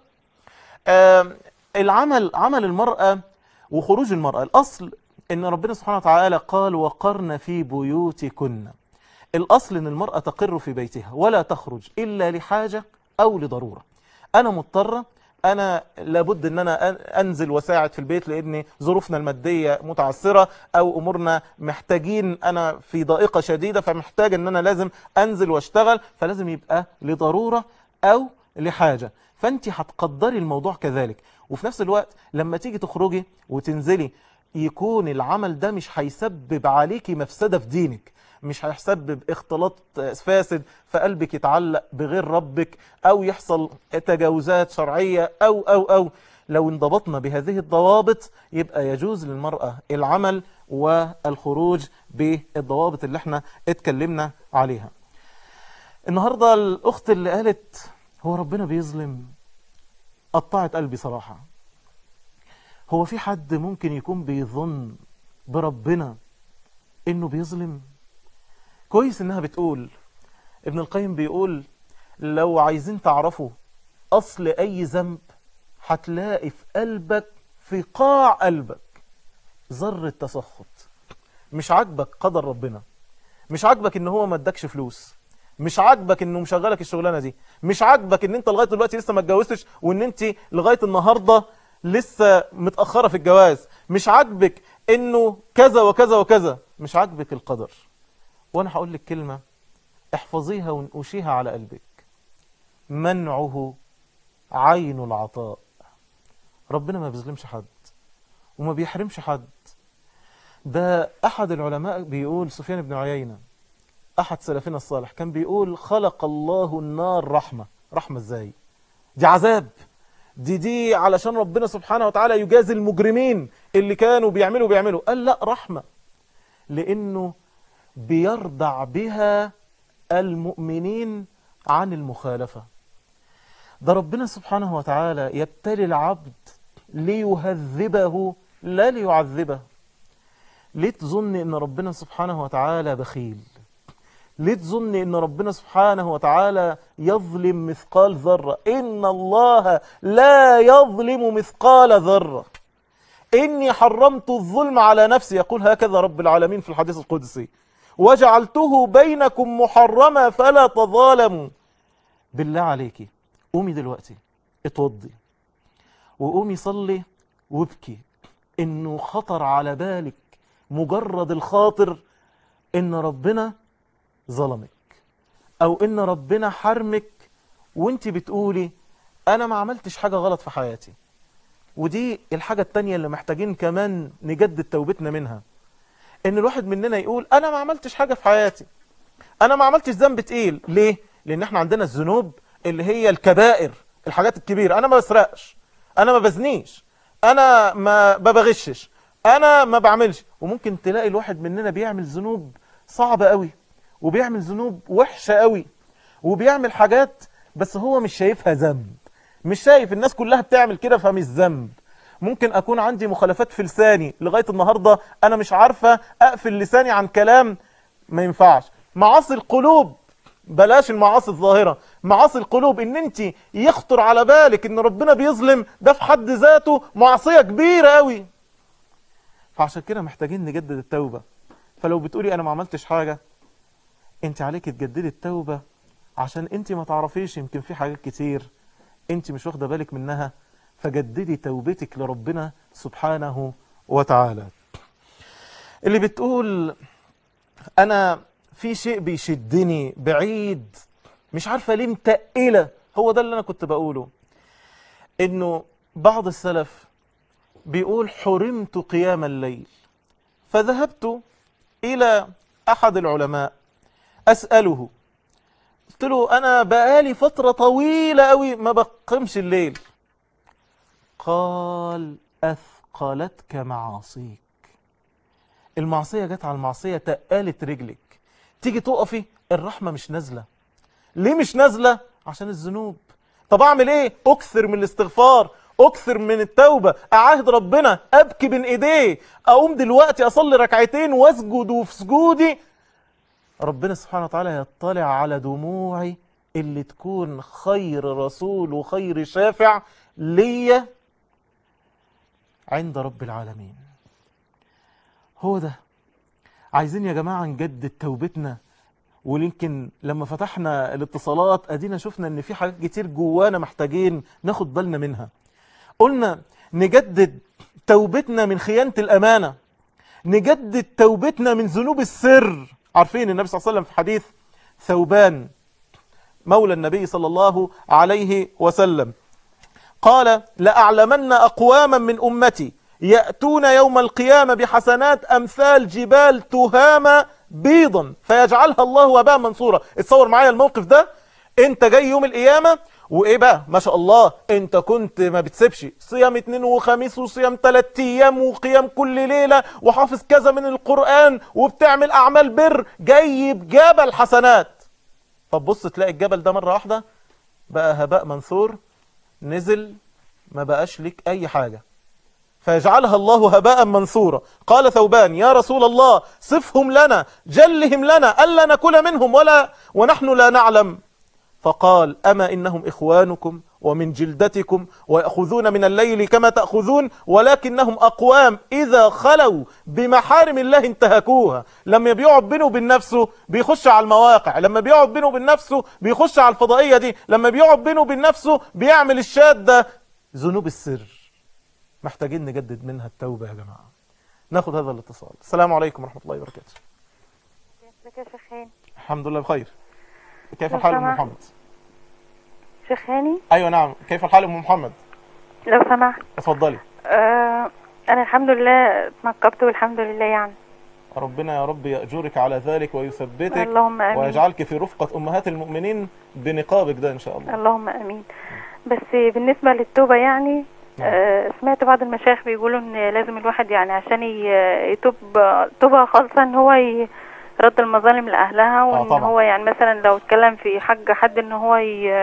عمل المرأة وخروج المرأة. الأصل إن ربنا سبحانه وتعالى قال وقرن في بيوتكن. الأصل إن المرأة تقر في بيتها ولا تخرج إلا لحاجة أو لضرورة. أنا مضطرة، أنا لابد أن أنا أنزل وساعد في البيت لأن ظروفنا المادية متعثرة أو أمورنا محتاجين، أنا في ضائقة شديدة فمحتاج أن أنا لازم أنزل واشتغل، فلازم يبقى لضرورة أو لحاجة. فأنت هتقدري الموضوع كذلك. وفي نفس الوقت لما تيجي تخرجي وتنزلي يكون العمل ده مش هيسبب عليكي مفسدة في دينك، مش هيسبب اختلاط فاسد فقلبك يتعلق بغير ربك أو يحصل تجاوزات شرعية أو لو انضبطنا بهذه الضوابط يبقى يجوز للمرأة العمل والخروج بالضوابط اللي احنا اتكلمنا عليها. النهاردة الأخت اللي قالت هو ربنا بيظلم، قطعت قلبي صراحة. هو في حد ممكن يكون بيظن بربنا إنه بيظلم؟ كويس إنها بتقول. ابن القيم بيقول لو عايزين تعرفوا أصل أي ذنب هتلاقي في قلبك، في قاع قلبك ذرة تسخط. مش عاجبك قدر ربنا، مش عاجبك إن هو ما ادكش فلوس، مش عاجبك إنه مشغلك الشغلانة دي، مش عاجبك إن أنت لغاية دلوقتي لسه ما اتجوزتش وإن أنت لغاية النهاردة لسه متأخرة في الجواز، مش عاجبك إنه كذا وكذا وكذا، مش عاجبك القدر. وأنا هقول لك كلمة احفظيها ونقوشيها على قلبك: منعه عين العطاء. ربنا ما بيظلمش حد وما بيحرمش حد. ده أحد العلماء بيقول، سفيان بن عيينة أحد سلفنا الصالح، كان بيقول خلق الله النار رحمة. رحمة ازاي؟ دي عذاب، دي علشان ربنا سبحانه وتعالى يجازي المجرمين اللي كانوا بيعملوا. قال لا، رحمة، لأنه بيرضع بها المؤمنين عن المخالفة. ده ربنا سبحانه وتعالى يبتلي العبد ليهذبه لا ليعذبه. ليه تظن ان ربنا سبحانه وتعالى بخيل؟ ليه تظن ان ربنا سبحانه وتعالى يظلم مثقال ذرة؟ ان الله لا يظلم مثقال ذرة. إني حرمت الظلم على نفسي، يقول هكذا رب العالمين في الحديث القدسي، وجعلته بينكم محرما فلا تظالموا. بالله عليكي قومي دلوقتي اتوضي وقومي صلي وابكي، إنه خطر على بالك مجرد الخاطر إن ربنا ظلمك، أو إن ربنا حرمك وانت بتقولي أنا ما عملتش حاجة غلط في حياتي. ودي الحاجة التانية اللي محتاجين كمان نجدد توبتنا منها، إن الواحد مننا يقول أنا ما عملتش حاجة في حياتي، أنا ما عملتش ذنب تقيل. ليه؟ لأن احنا عندنا الذنوب اللي هي الكبائر، الحاجات الكبيرة. أنا ما بسرقش، أنا ما بزنيش، أنا ما بغشش، أنا ما بعملش. وممكن تلاقي الواحد مننا بيعمل ذنوب صعبة قوي، وبيعمل ذنوب وحشة قوي، وبيعمل حاجات بس هو مش شايفها ذنب، مش شايف الناس كلها بتعمل كده فمش ذنب. ممكن أكون عندي مخالفات في لساني لغاية النهاردة أنا مش عارفة أقفل لساني عن كلام ما ينفعش. معاصي القلوب، بلاش المعاصي الظاهرة، معاصي القلوب، إن أنت يخطر على بالك إن ربنا بيظلم، ده في حد ذاته معصية كبيرة قوي. فعشان كده محتاجين نجدد التوبة. فلو بتقولي أنا ما عملتش حاجة، أنت عليك تجددي التوبة، عشان أنت ما تعرفيش يمكن في حاجات كتير أنت مش واخدة بالك منها، فجددي توبتك لربنا سبحانه وتعالى. اللي بتقول أنا في شيء بيشدني بعيد مش عارفة ليه متقلة، هو ده اللي أنا كنت بقوله، إنه بعض السلف بيقول حرمت قيام الليل، فذهبت إلى أحد العلماء أسأله، قلت له أنا بقالي فترة طويلة قوي ما بقيمش الليل. قال أثقلتك معاصيك، المعصية جت على المعصية تقالت رجلك، تيجي تقفي الرحمة مش نازلة. ليه مش نازلة؟ عشان الذنوب. طب أعمل إيه؟ أكثر من الاستغفار، أكثر من التوبة، أعاهد ربنا، أبكي بين إيديه، أقوم دلوقتي أصلي ركعتين وأسجد، وفي سجودي ربنا سبحانه وتعالى يطلع على دموعي اللي تكون خير رسول وخير شافع ليا عند رب العالمين. هو ده عايزين يا جماعة نجدد توبتنا. ويمكن لما فتحنا الاتصالات ادينا شفنا ان في حاجات كتير جوانا محتاجين ناخد بالنا منها. قلنا نجدد توبتنا من خيانة الامانة، نجدد توبتنا من ذنوب السر. عارفين النبي صلى الله عليه وسلم في حديث ثوبان مولى النبي صلى الله عليه وسلم قال لأعلمن أقواما من أمتي يأتون يوم القيامة بحسنات أمثال جبال تهامة بيضا فيجعلها الله وباء منصورا. اتصور معايا الموقف ده، انت جاي يوم القيامة وايه بقى ما شاء الله، انت كنت ما بتسيبش صيام 2 وخميس وصيام 3 ايام وقيام كل ليلة وحافظ كذا من القرآن وبتعمل اعمال بر، جاي بجبل حسنات. فبص تلاقي الجبل ده مرة واحدة بقى هباء منثور، نزل ما بقاش لك اي حاجة، فيجعلها الله هباء منثورا. قال ثوبان يا رسول الله صفهم لنا، جلهم لنا ألا نكل منهم ونحن لا نعلم. فقال أما إنهم إخوانكم ومن جلدتكم ويأخذون من الليل كما تأخذون، ولكنهم أقوام إذا خلوا بمحارم الله انتهكوها. لما بيقعد بينه وبين نفسه بيخش على المواقع، لما بيقعد بينه وبين نفسه بيخش على الفضائية دي، لما بيقعد بينه وبين نفسه بيعمل الشاد ده. ذنوب السر محتاجين نجدد منها التوبة يا جماعة. ناخد هذا الاتصال. السلام عليكم ورحمة الله وبركاته. ازيك يا شيخ هاني؟ الحمد لله بخير. كيف الحال أم محمد؟ شيخ هاني؟ أيوة نعم، كيف الحال أم محمد؟ لو سمحت. اتفضلي. أنا الحمد لله اتنقبت والحمد لله يعني. ربنا يا رب يأجرك على ذلك ويثبتك، اللهم آمين، ويجعلك في رفقة أمهات المؤمنين بنقابك ده إن شاء الله. اللهم آمين. بس بالنسبة للتوبة يعني سمعت بعض المشايخ بيقولوا ان لازم الواحد يعني عشان يتوب توبة خالصة ان هو يرد المظالم لأهلها، وان هو يعني مثلا لو اتكلم في حق حد ان هو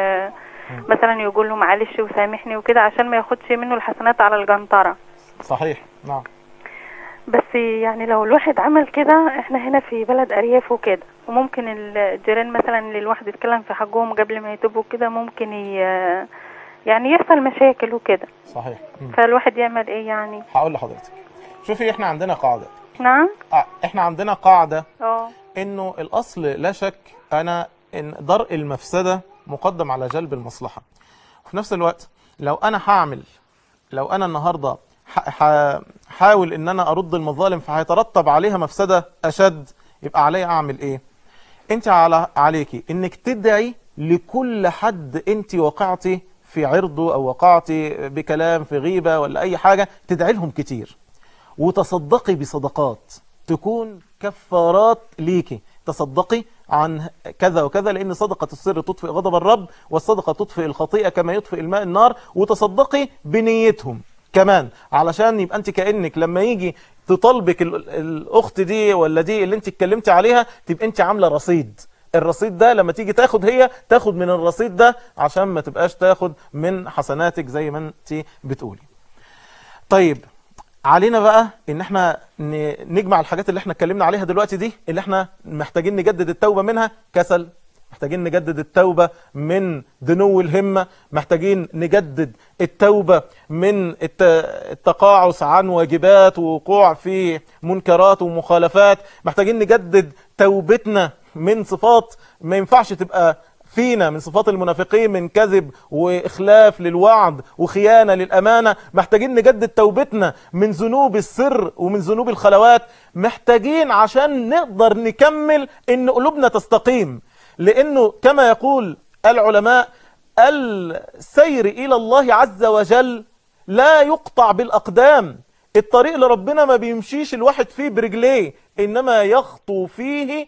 مثلا يقول له معلش وسامحني وكده عشان ما ياخدش منه الحسنات على الجنطرة. صحيح نعم. بس يعني لو الواحد عمل كده، احنا هنا في بلد أرياف وكده، وممكن الجيران مثلا اللي الواحد يتكلم في حقهم قبل ما يتوبوا كده ممكن يعني يحصل مشاكل وكده. صحيح. فالواحد يعمل ايه يعني؟ هقول لحضرتك، شوفي احنا عندنا قاعدة. نعم. احنا عندنا قاعدة انه الاصل لا شك ان درء المفسدة مقدم على جلب المصلحة. وفي نفس الوقت لو انا النهاردة حاول ان انا ارد المظالم فهيترتب عليها مفسدة اشد، يبقى علي اعمل ايه؟ انت عليكي انك تدعي لكل حد انت وقعتي في عرضه او وقعتي بكلام في غيبة ولا اي حاجة، تدعي لهم كتير وتصدقي بصدقات تكون كفارات ليكي. تصدقي عن كذا وكذا، لأن صدقة السر تطفئ غضب الرب، والصدقة تطفئ الخطيئة كما يطفئ الماء النار. وتصدقي بنيتهم كمان، علشان يبقى أنت كأنك لما يجي تطلبك الأخت دي ولا دي اللي أنت اتكلمتي عليها، تبقى أنت عاملة رصيد. الرصيد ده لما تيجي تاخد، هي تاخد من الرصيد ده عشان ما تبقاش تاخد من حسناتك زي ما أنت بتقولي. طيب، علينا بقى ان احنا نجمع الحاجات اللي احنا اتكلمنا عليها دلوقتي دي، اللي احنا محتاجين نجدد التوبة منها. كسل، محتاجين نجدد التوبة من دنو الهمة، محتاجين نجدد التوبة من التقاعس عن واجبات ووقوع في منكرات ومخالفات، محتاجين نجدد توبتنا من صفات ما ينفعش تبقى فينا، من صفات المنافقين، من كذب وإخلاف للوعد وخيانة للأمانة. محتاجين نجدد توبتنا من ذنوب السر ومن ذنوب الخلوات. محتاجين عشان نقدر نكمل إن قلوبنا تستقيم، لأنه كما يقول العلماء السير إلى الله عز وجل لا يقطع بالأقدام. الطريق لربنا ما بيمشيش الواحد فيه برجليه، إنما يخطو فيه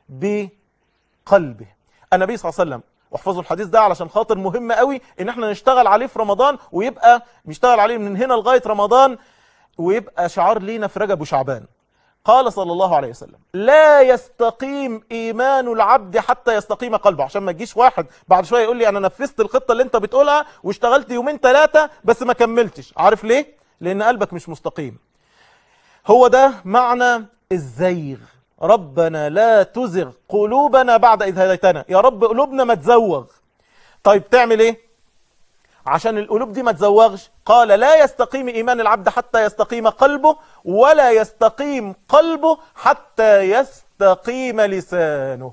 بقلبه. النبي صلى الله عليه وسلم، واحفظوا الحديث ده علشان خاطر مهم قوي ان احنا نشتغل عليه في رمضان، ويبقى نشتغل عليه من هنا لغاية رمضان، ويبقى شعار لينا في رجب وشعبان. قال صلى الله عليه وسلم: لا يستقيم ايمان العبد حتى يستقيم قلبه. عشان ما تجيش واحد بعد شوية يقول لي انا نفذت الخطة اللي انت بتقولها واشتغلت يومين 3 بس ما كملتش. عارف ليه؟ لان قلبك مش مستقيم. هو ده معنى الزيغ. ربنا لا تزغ قلوبنا بعد إذ هديتنا. يا رب قلوبنا ما تزوغ. طيب تعمل ايه عشان القلوب دي ما تزوغش؟ قال: لا يستقيم إيمان العبد حتى يستقيم قلبه، ولا يستقيم قلبه حتى يستقيم لسانه.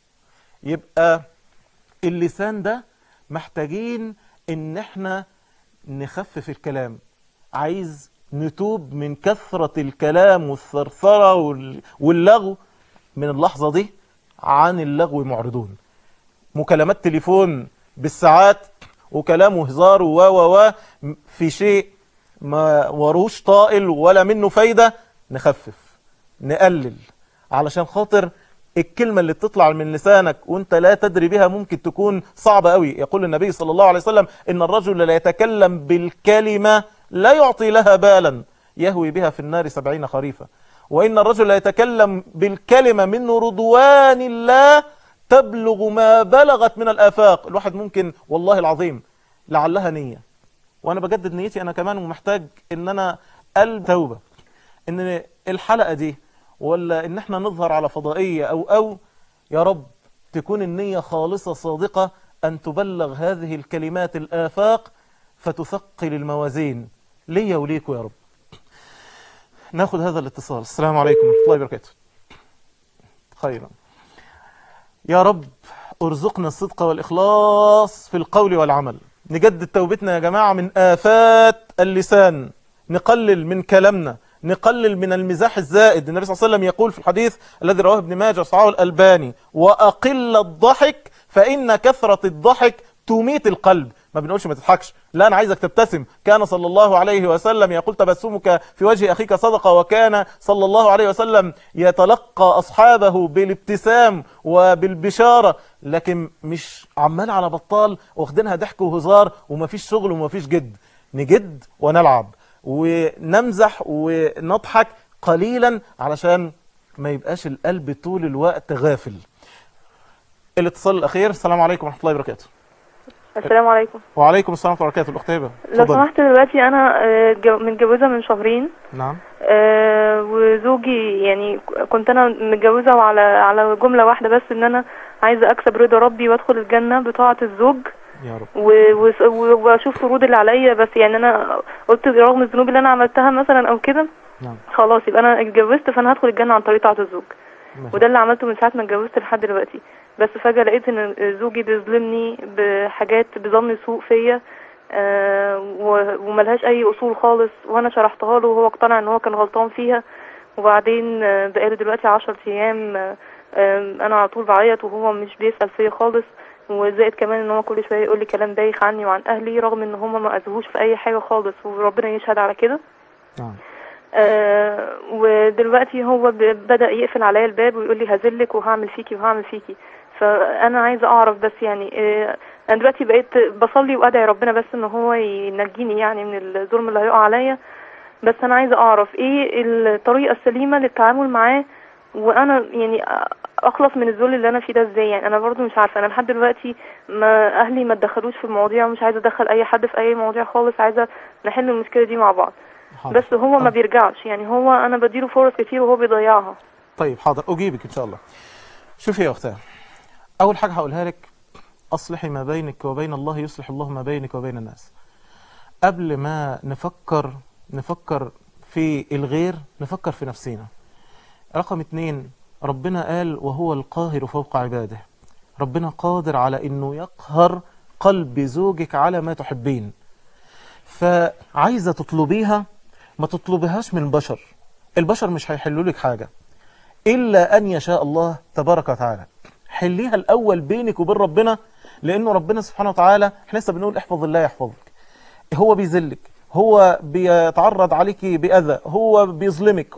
يبقى اللسان ده محتاجين ان احنا نخفف الكلام. عايز نتوب من كثرة الكلام والثرثرة واللغو. من اللحظة دي عن اللغو معرضون. مكالمات تليفون بالساعات وكلام وهزار و في شيء ما وروش طائل ولا منه فايدة، نخفف نقلل، علشان خاطر الكلمة اللي بتطلع من لسانك وانت لا تدري بها ممكن تكون صعبة قوي. يقول النبي صلى الله عليه وسلم: إن الرجل لا يتكلم بالكلمة لا يعطي لها بالا يهوي بها في النار 70 خريفا، وإن الرجل لا يتكلم بالكلمة من رضوان الله تبلغ ما بلغت من الآفاق. الواحد ممكن والله العظيم لعلها نية، وأنا بجدد نيتي أنا كمان، ومحتاج إن أنا قلب توبة، إن الحلقة دي ولا إن احنا نظهر على فضائية أو يا رب تكون النية خالصة صادقة أن تبلغ هذه الكلمات الآفاق فتثقل الموازين ليا وليكوا يا رب. ناخد هذا الاتصال. السلام عليكم ورحمة الله وبركاته. خيرا يا رب، ارزقنا الصدق والإخلاص في القول والعمل. نجدد توبتنا يا جماعة من آفات اللسان، نقلل من كلامنا، نقلل من المزاح الزائد. النبي صلى الله عليه وسلم يقول في الحديث الذي رواه ابن ماجه وصححه الألباني: وأقل الضحك فإن كثرة الضحك تميت القلب. ما بنقولش ما تضحكش، لا، أنا عايزك تبتسم. كان صلى الله عليه وسلم يقول: تبسمك في وجه أخيك صدقة. وكان صلى الله عليه وسلم يتلقى أصحابه بالابتسام وبالبشارة، لكن مش عمال على بطال واخدينها ضحك وهزار ومفيش شغل ومفيش جد. نجد ونلعب ونمزح ونضحك قليلا علشان ما يبقاش القلب طول الوقت غافل. الاتصال الأخير. السلام عليكم ورحمة الله وبركاته. السلام عليكم. وعليكم السلام ورحمة الله وبركاته. الأخت هبة، لو سمحت، دلوقتي أنا متجوزة من شهرين. نعم. وزوجي يعني كنت أنا متجوزة على جملة واحدة بس، إن أنا عايزة أكسب رضا ربي وأدخل الجنة بطاعة الزوج. يا رب. واشوف فروض اللي عليا، بس يعني انا قلت رغم الذنوب اللي انا عملتها مثلا او كده خلاص يبقى انا اتجوزت فانا هدخل الجنه عن طريق طاعه الزوج. وده اللي عملته من ساعه ما اتجوزت لحد دلوقتي. بس فجاه لقيت ان زوجي بيظلمني بحاجات بظن سوء فيا، وملهاش اي اصول خالص، وانا شرحتها له وهو اقتنع ان هو كان غلطان فيها. وبعدين بقاله دلوقتي 10 ايام انا على طول بعيط وهو مش بيسأل فيا خالص. وزائد كمان ان هو كل شويه يقول لي كلام بايخ عني وعن اهلي، رغم ان هم ما اذوهوش في اي حاجه خالص، وربنا يشهد على كده. ودلوقتي هو بدأ يقفل عليا الباب ويقول لي هذلك وهعمل فيكي وهعمل فيكي. فانا عايزه اعرف بس يعني انا دلوقتي بقيت بصلي وادعي ربنا بس ان هو ينجيني يعني من الظلم اللي هيقع عليا. بس انا عايزه اعرف ايه الطريقه السليمه للتعامل معاه، وانا يعني اخلص من الذل اللي انا فيه ده ازاي. يعني انا برضو مش عارفه، انا لحد دلوقتي ما اهلي ما اتدخلوش في المواضيع، ومش عايزه ادخل اي حد في اي مواضيع خالص، عايزه نحل المشكله دي مع بعض. حاضر. بس هو ما بيرجعش، يعني هو انا بديله فرص كتير وهو بيضيعها. طيب حاضر، اجيبك ان شاء الله. شوفي يا اختها، اول حاجه هقولها لك اصلحي ما بينك وبين الله يصلح الله ما بينك وبين الناس. قبل ما نفكر في الغير نفكر في نفسنا. رقم 2، ربنا قال وهو القاهر فوق عباده. ربنا قادر على انه يقهر قلب زوجك على ما تحبين. فعايزة تطلبيها ما تطلبيهاش من بشر، البشر مش هيحلوا لك حاجة إلا أن يشاء الله تبارك وتعالى. حليها الأول بينك وبين ربنا، لأنه ربنا سبحانه وتعالى احنا لسه بنقول احفظ الله يحفظك. هو بيذلك، هو بيتعرض عليك بأذى، هو بيظلمك،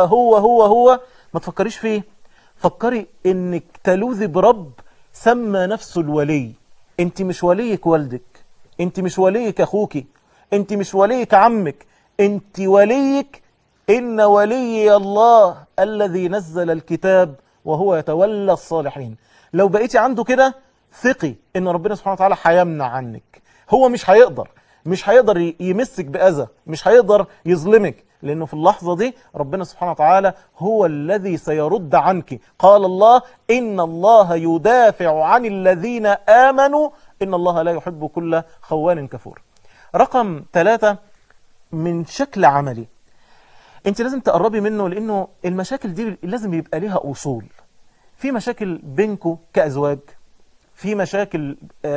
هو ما تفكريش فيه. فكري انك تلوذي برب سمى نفسه الولي. انت مش وليك والدك، انت مش وليك اخوك، انت مش وليك عمك، انت وليك إن ولي الله الذي نزل الكتاب وهو يتولى الصالحين. لو بقيتي عنده كده ثقي ان ربنا سبحانه وتعالى هيمنع عنك. هو مش هيقدر يمسك بأذى، مش هيقدر يظلمك، لأنه في اللحظة دي ربنا سبحانه وتعالى هو الذي سيرد عنك. قال الله إن الله يدافع عن الذين آمنوا إن الله لا يحب كل خوان كفور. رقم 3، من شكل عملي انت لازم تقربي منه، لأنه المشاكل دي لازم يبقى لها أصول. في مشاكل بينكم كأزواج، في مشاكل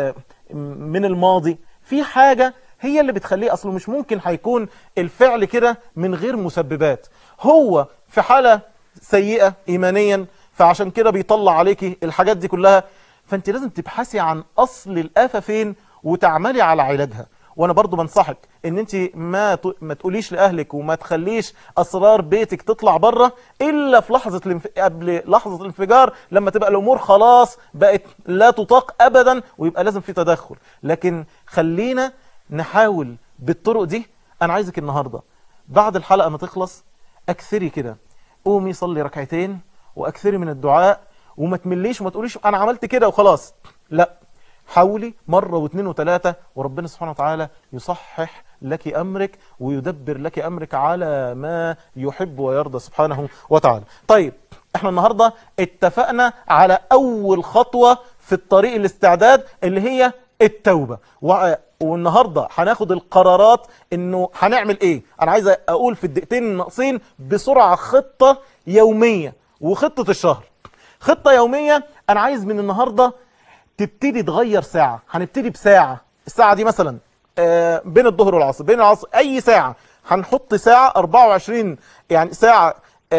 من الماضي، في حاجة هي اللي بتخليه. أصله مش ممكن هيكون الفعل كده من غير مسببات. هو في حالة سيئة إيمانيا، فعشان كده بيطلع عليكي الحاجات دي كلها. فأنت لازم تبحثي عن أصل الآفة فين وتعملي على علاجها. وانا برضو بنصحك ان انت ما تقوليش لاهلك وما تخليش اسرار بيتك تطلع بره الا في لحظه قبل لحظه الانفجار، لما تبقى الامور خلاص بقت لا تطاق ابدا ويبقى لازم في تدخل. لكن خلينا نحاول بالطرق دي. انا عايزك النهارده بعد الحلقه ما تخلص اكثري كده، قومي صلي ركعتين واكثري من الدعاء، وما تمليش وما تقوليش انا عملت كده وخلاص. لا، حاولي مرة واثنين وثلاثة، وربنا سبحانه وتعالى يصحح لك أمرك ويدبر لك أمرك على ما يحب ويرضى سبحانه وتعالى. طيب احنا النهاردة اتفقنا على أول خطوة في الطريق الاستعداد اللي هي التوبة، والنهاردة هناخد القرارات انه هنعمل ايه. انا عايز اقول في الدقيقتين الناقصين بسرعة خطة يومية وخطة الشهر. خطة يومية، انا عايز من النهاردة تبتدي تغير ساعة. هنبتدي بساعة، الساعة دي مثلا بين الظهر والعصر، بين العصر أي ساعة هنحط ساعة 24، يعني ساعة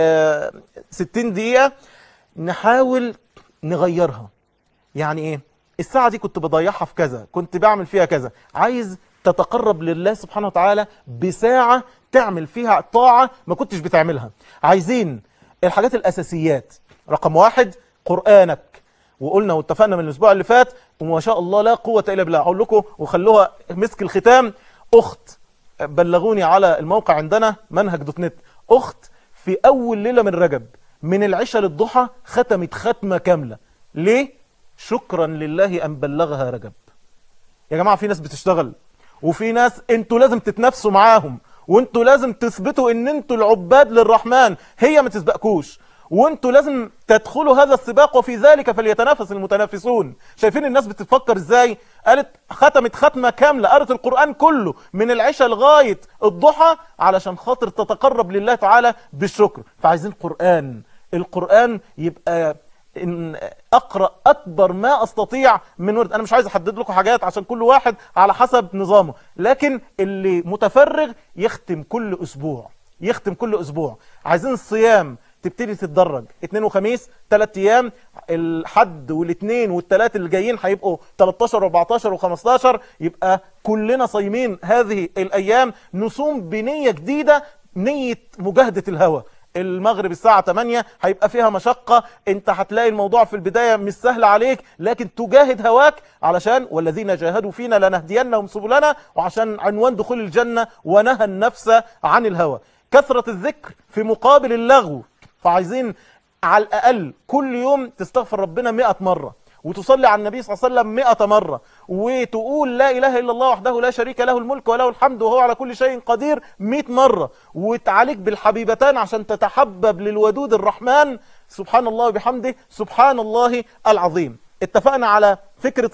60 دقيقة نحاول نغيرها. يعني إيه؟ الساعة دي كنت بضيعها في كذا، كنت بعمل فيها كذا، عايز تتقرب لله سبحانه وتعالى بساعة تعمل فيها طاعة ما كنتش بتعملها. عايزين الحاجات الأساسيات. رقم 1 قرآنك، وقلنا واتفقنا من الاسبوع اللي فات وما شاء الله لا قوة الا بالله. اقول لكم وخلوها مسك الختام، اخت بلغوني على الموقع عندنا منهج.net، اخت في اول ليلة من رجب من العشاء للضحى ختمت ختمة كاملة. ليه؟ شكرا لله ان بلغها رجب. يا جماعة في ناس بتشتغل، وفي ناس انتوا لازم تتنافسوا معاهم، وانتوا لازم تثبتوا ان انتوا العباد للرحمن، هي ما تسبقكوش. وانتوا لازم تدخلوا هذا السباق وفي ذلك فليتنافس المتنافسون. شايفين الناس بتفكر ازاي؟ قالت ختمت ختمة كاملة، قرأت القرآن كله من العشاء لغاية الضحى علشان خاطر تتقرب لله تعالى بالشكر. فعايزين القرآن يبقى إن أقرأ أكبر ما أستطيع من ورد. أنا مش عايز أحدد لكم حاجات عشان كل واحد على حسب نظامه، لكن اللي متفرغ يختم كل أسبوع. عايزين الصيام تبتدي تتدرج، 2 وخميس 3 أيام، الحد والاثنين والثلاث اللي جايين هيبقوا 13 و14 و15، يبقى كلنا صايمين هذه الأيام. نصوم بنية جديدة، نية مجاهدة الهوى. المغرب الساعة 8 هيبقى فيها مشقة، انت هتلاقي الموضوع في البداية مش سهل عليك، لكن تجاهد هواك علشان والذين جاهدوا فينا لنهدينهم سبلنا، وعشان عنوان دخول الجنة ونهى النفس عن الهوى. كثرة الذكر في مقابل اللغو، فعايزين على الأقل كل يوم تستغفر ربنا 100 مرة، وتصلي على النبي صلى الله عليه وسلم 100 مرة، وتقول لا إله إلا الله وحده لا شريك له الملك وله الحمد وهو على كل شيء قدير 100 مرة، وتعاليك بالحبيبتان عشان تتحبب للودود الرحمن سبحان الله وبحمده سبحان الله العظيم. اتفقنا على فكرة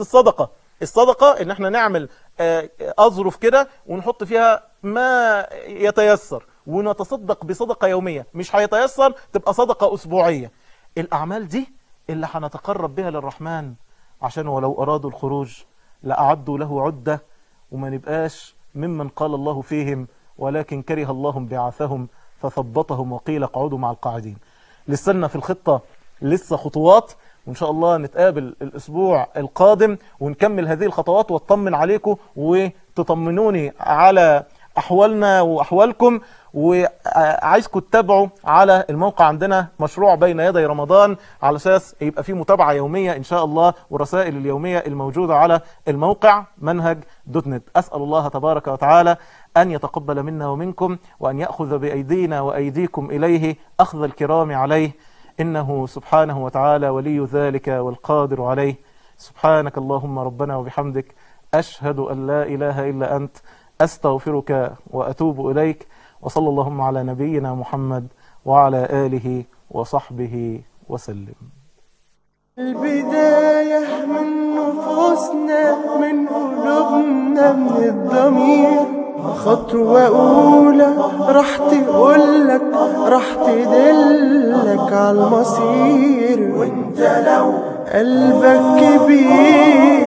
الصدقة ان احنا نعمل أظرف كده ونحط فيها ما يتيسر، ونتصدق بصدقة يومية، مش هيتيسر تبقى صدقة أسبوعية. الأعمال دي اللي هنتقرب بها للرحمن، عشان ولو أرادوا الخروج لأعدوا له عدة، وما نبقاش ممن قال الله فيهم ولكن كره الله بعثهم فثبطهم وقيل اقعدوا مع القاعدين. لسنا في الخطة لسه خطوات، وإن شاء الله نتقابل الأسبوع القادم ونكمل هذه الخطوات واطمن عليكم وتطمنوني على أحوالنا وأحوالكم. وعايزكم تتابعوا على الموقع، عندنا مشروع بين يدي رمضان على أساس يبقى فيه متابعة يومية إن شاء الله، والرسائل اليومية الموجودة على الموقع منهج.net. أسأل الله تبارك وتعالى أن يتقبل منا ومنكم، وأن يأخذ بأيدينا وأيديكم إليه أخذ الكرام عليه، إنه سبحانه وتعالى ولي ذلك والقادر عليه. سبحانك اللهم ربنا وبحمدك، أشهد أن لا إله إلا أنت، أستغفرك وأتوب إليك. وصلى اللهم على نبينا محمد وعلى آله وصحبه وسلم. البداية من نفوسنا، من قلوبنا، من الضمير، خطوة أولى راح تقولك، راح تدلك على المصير. وانت لو قلبك كبير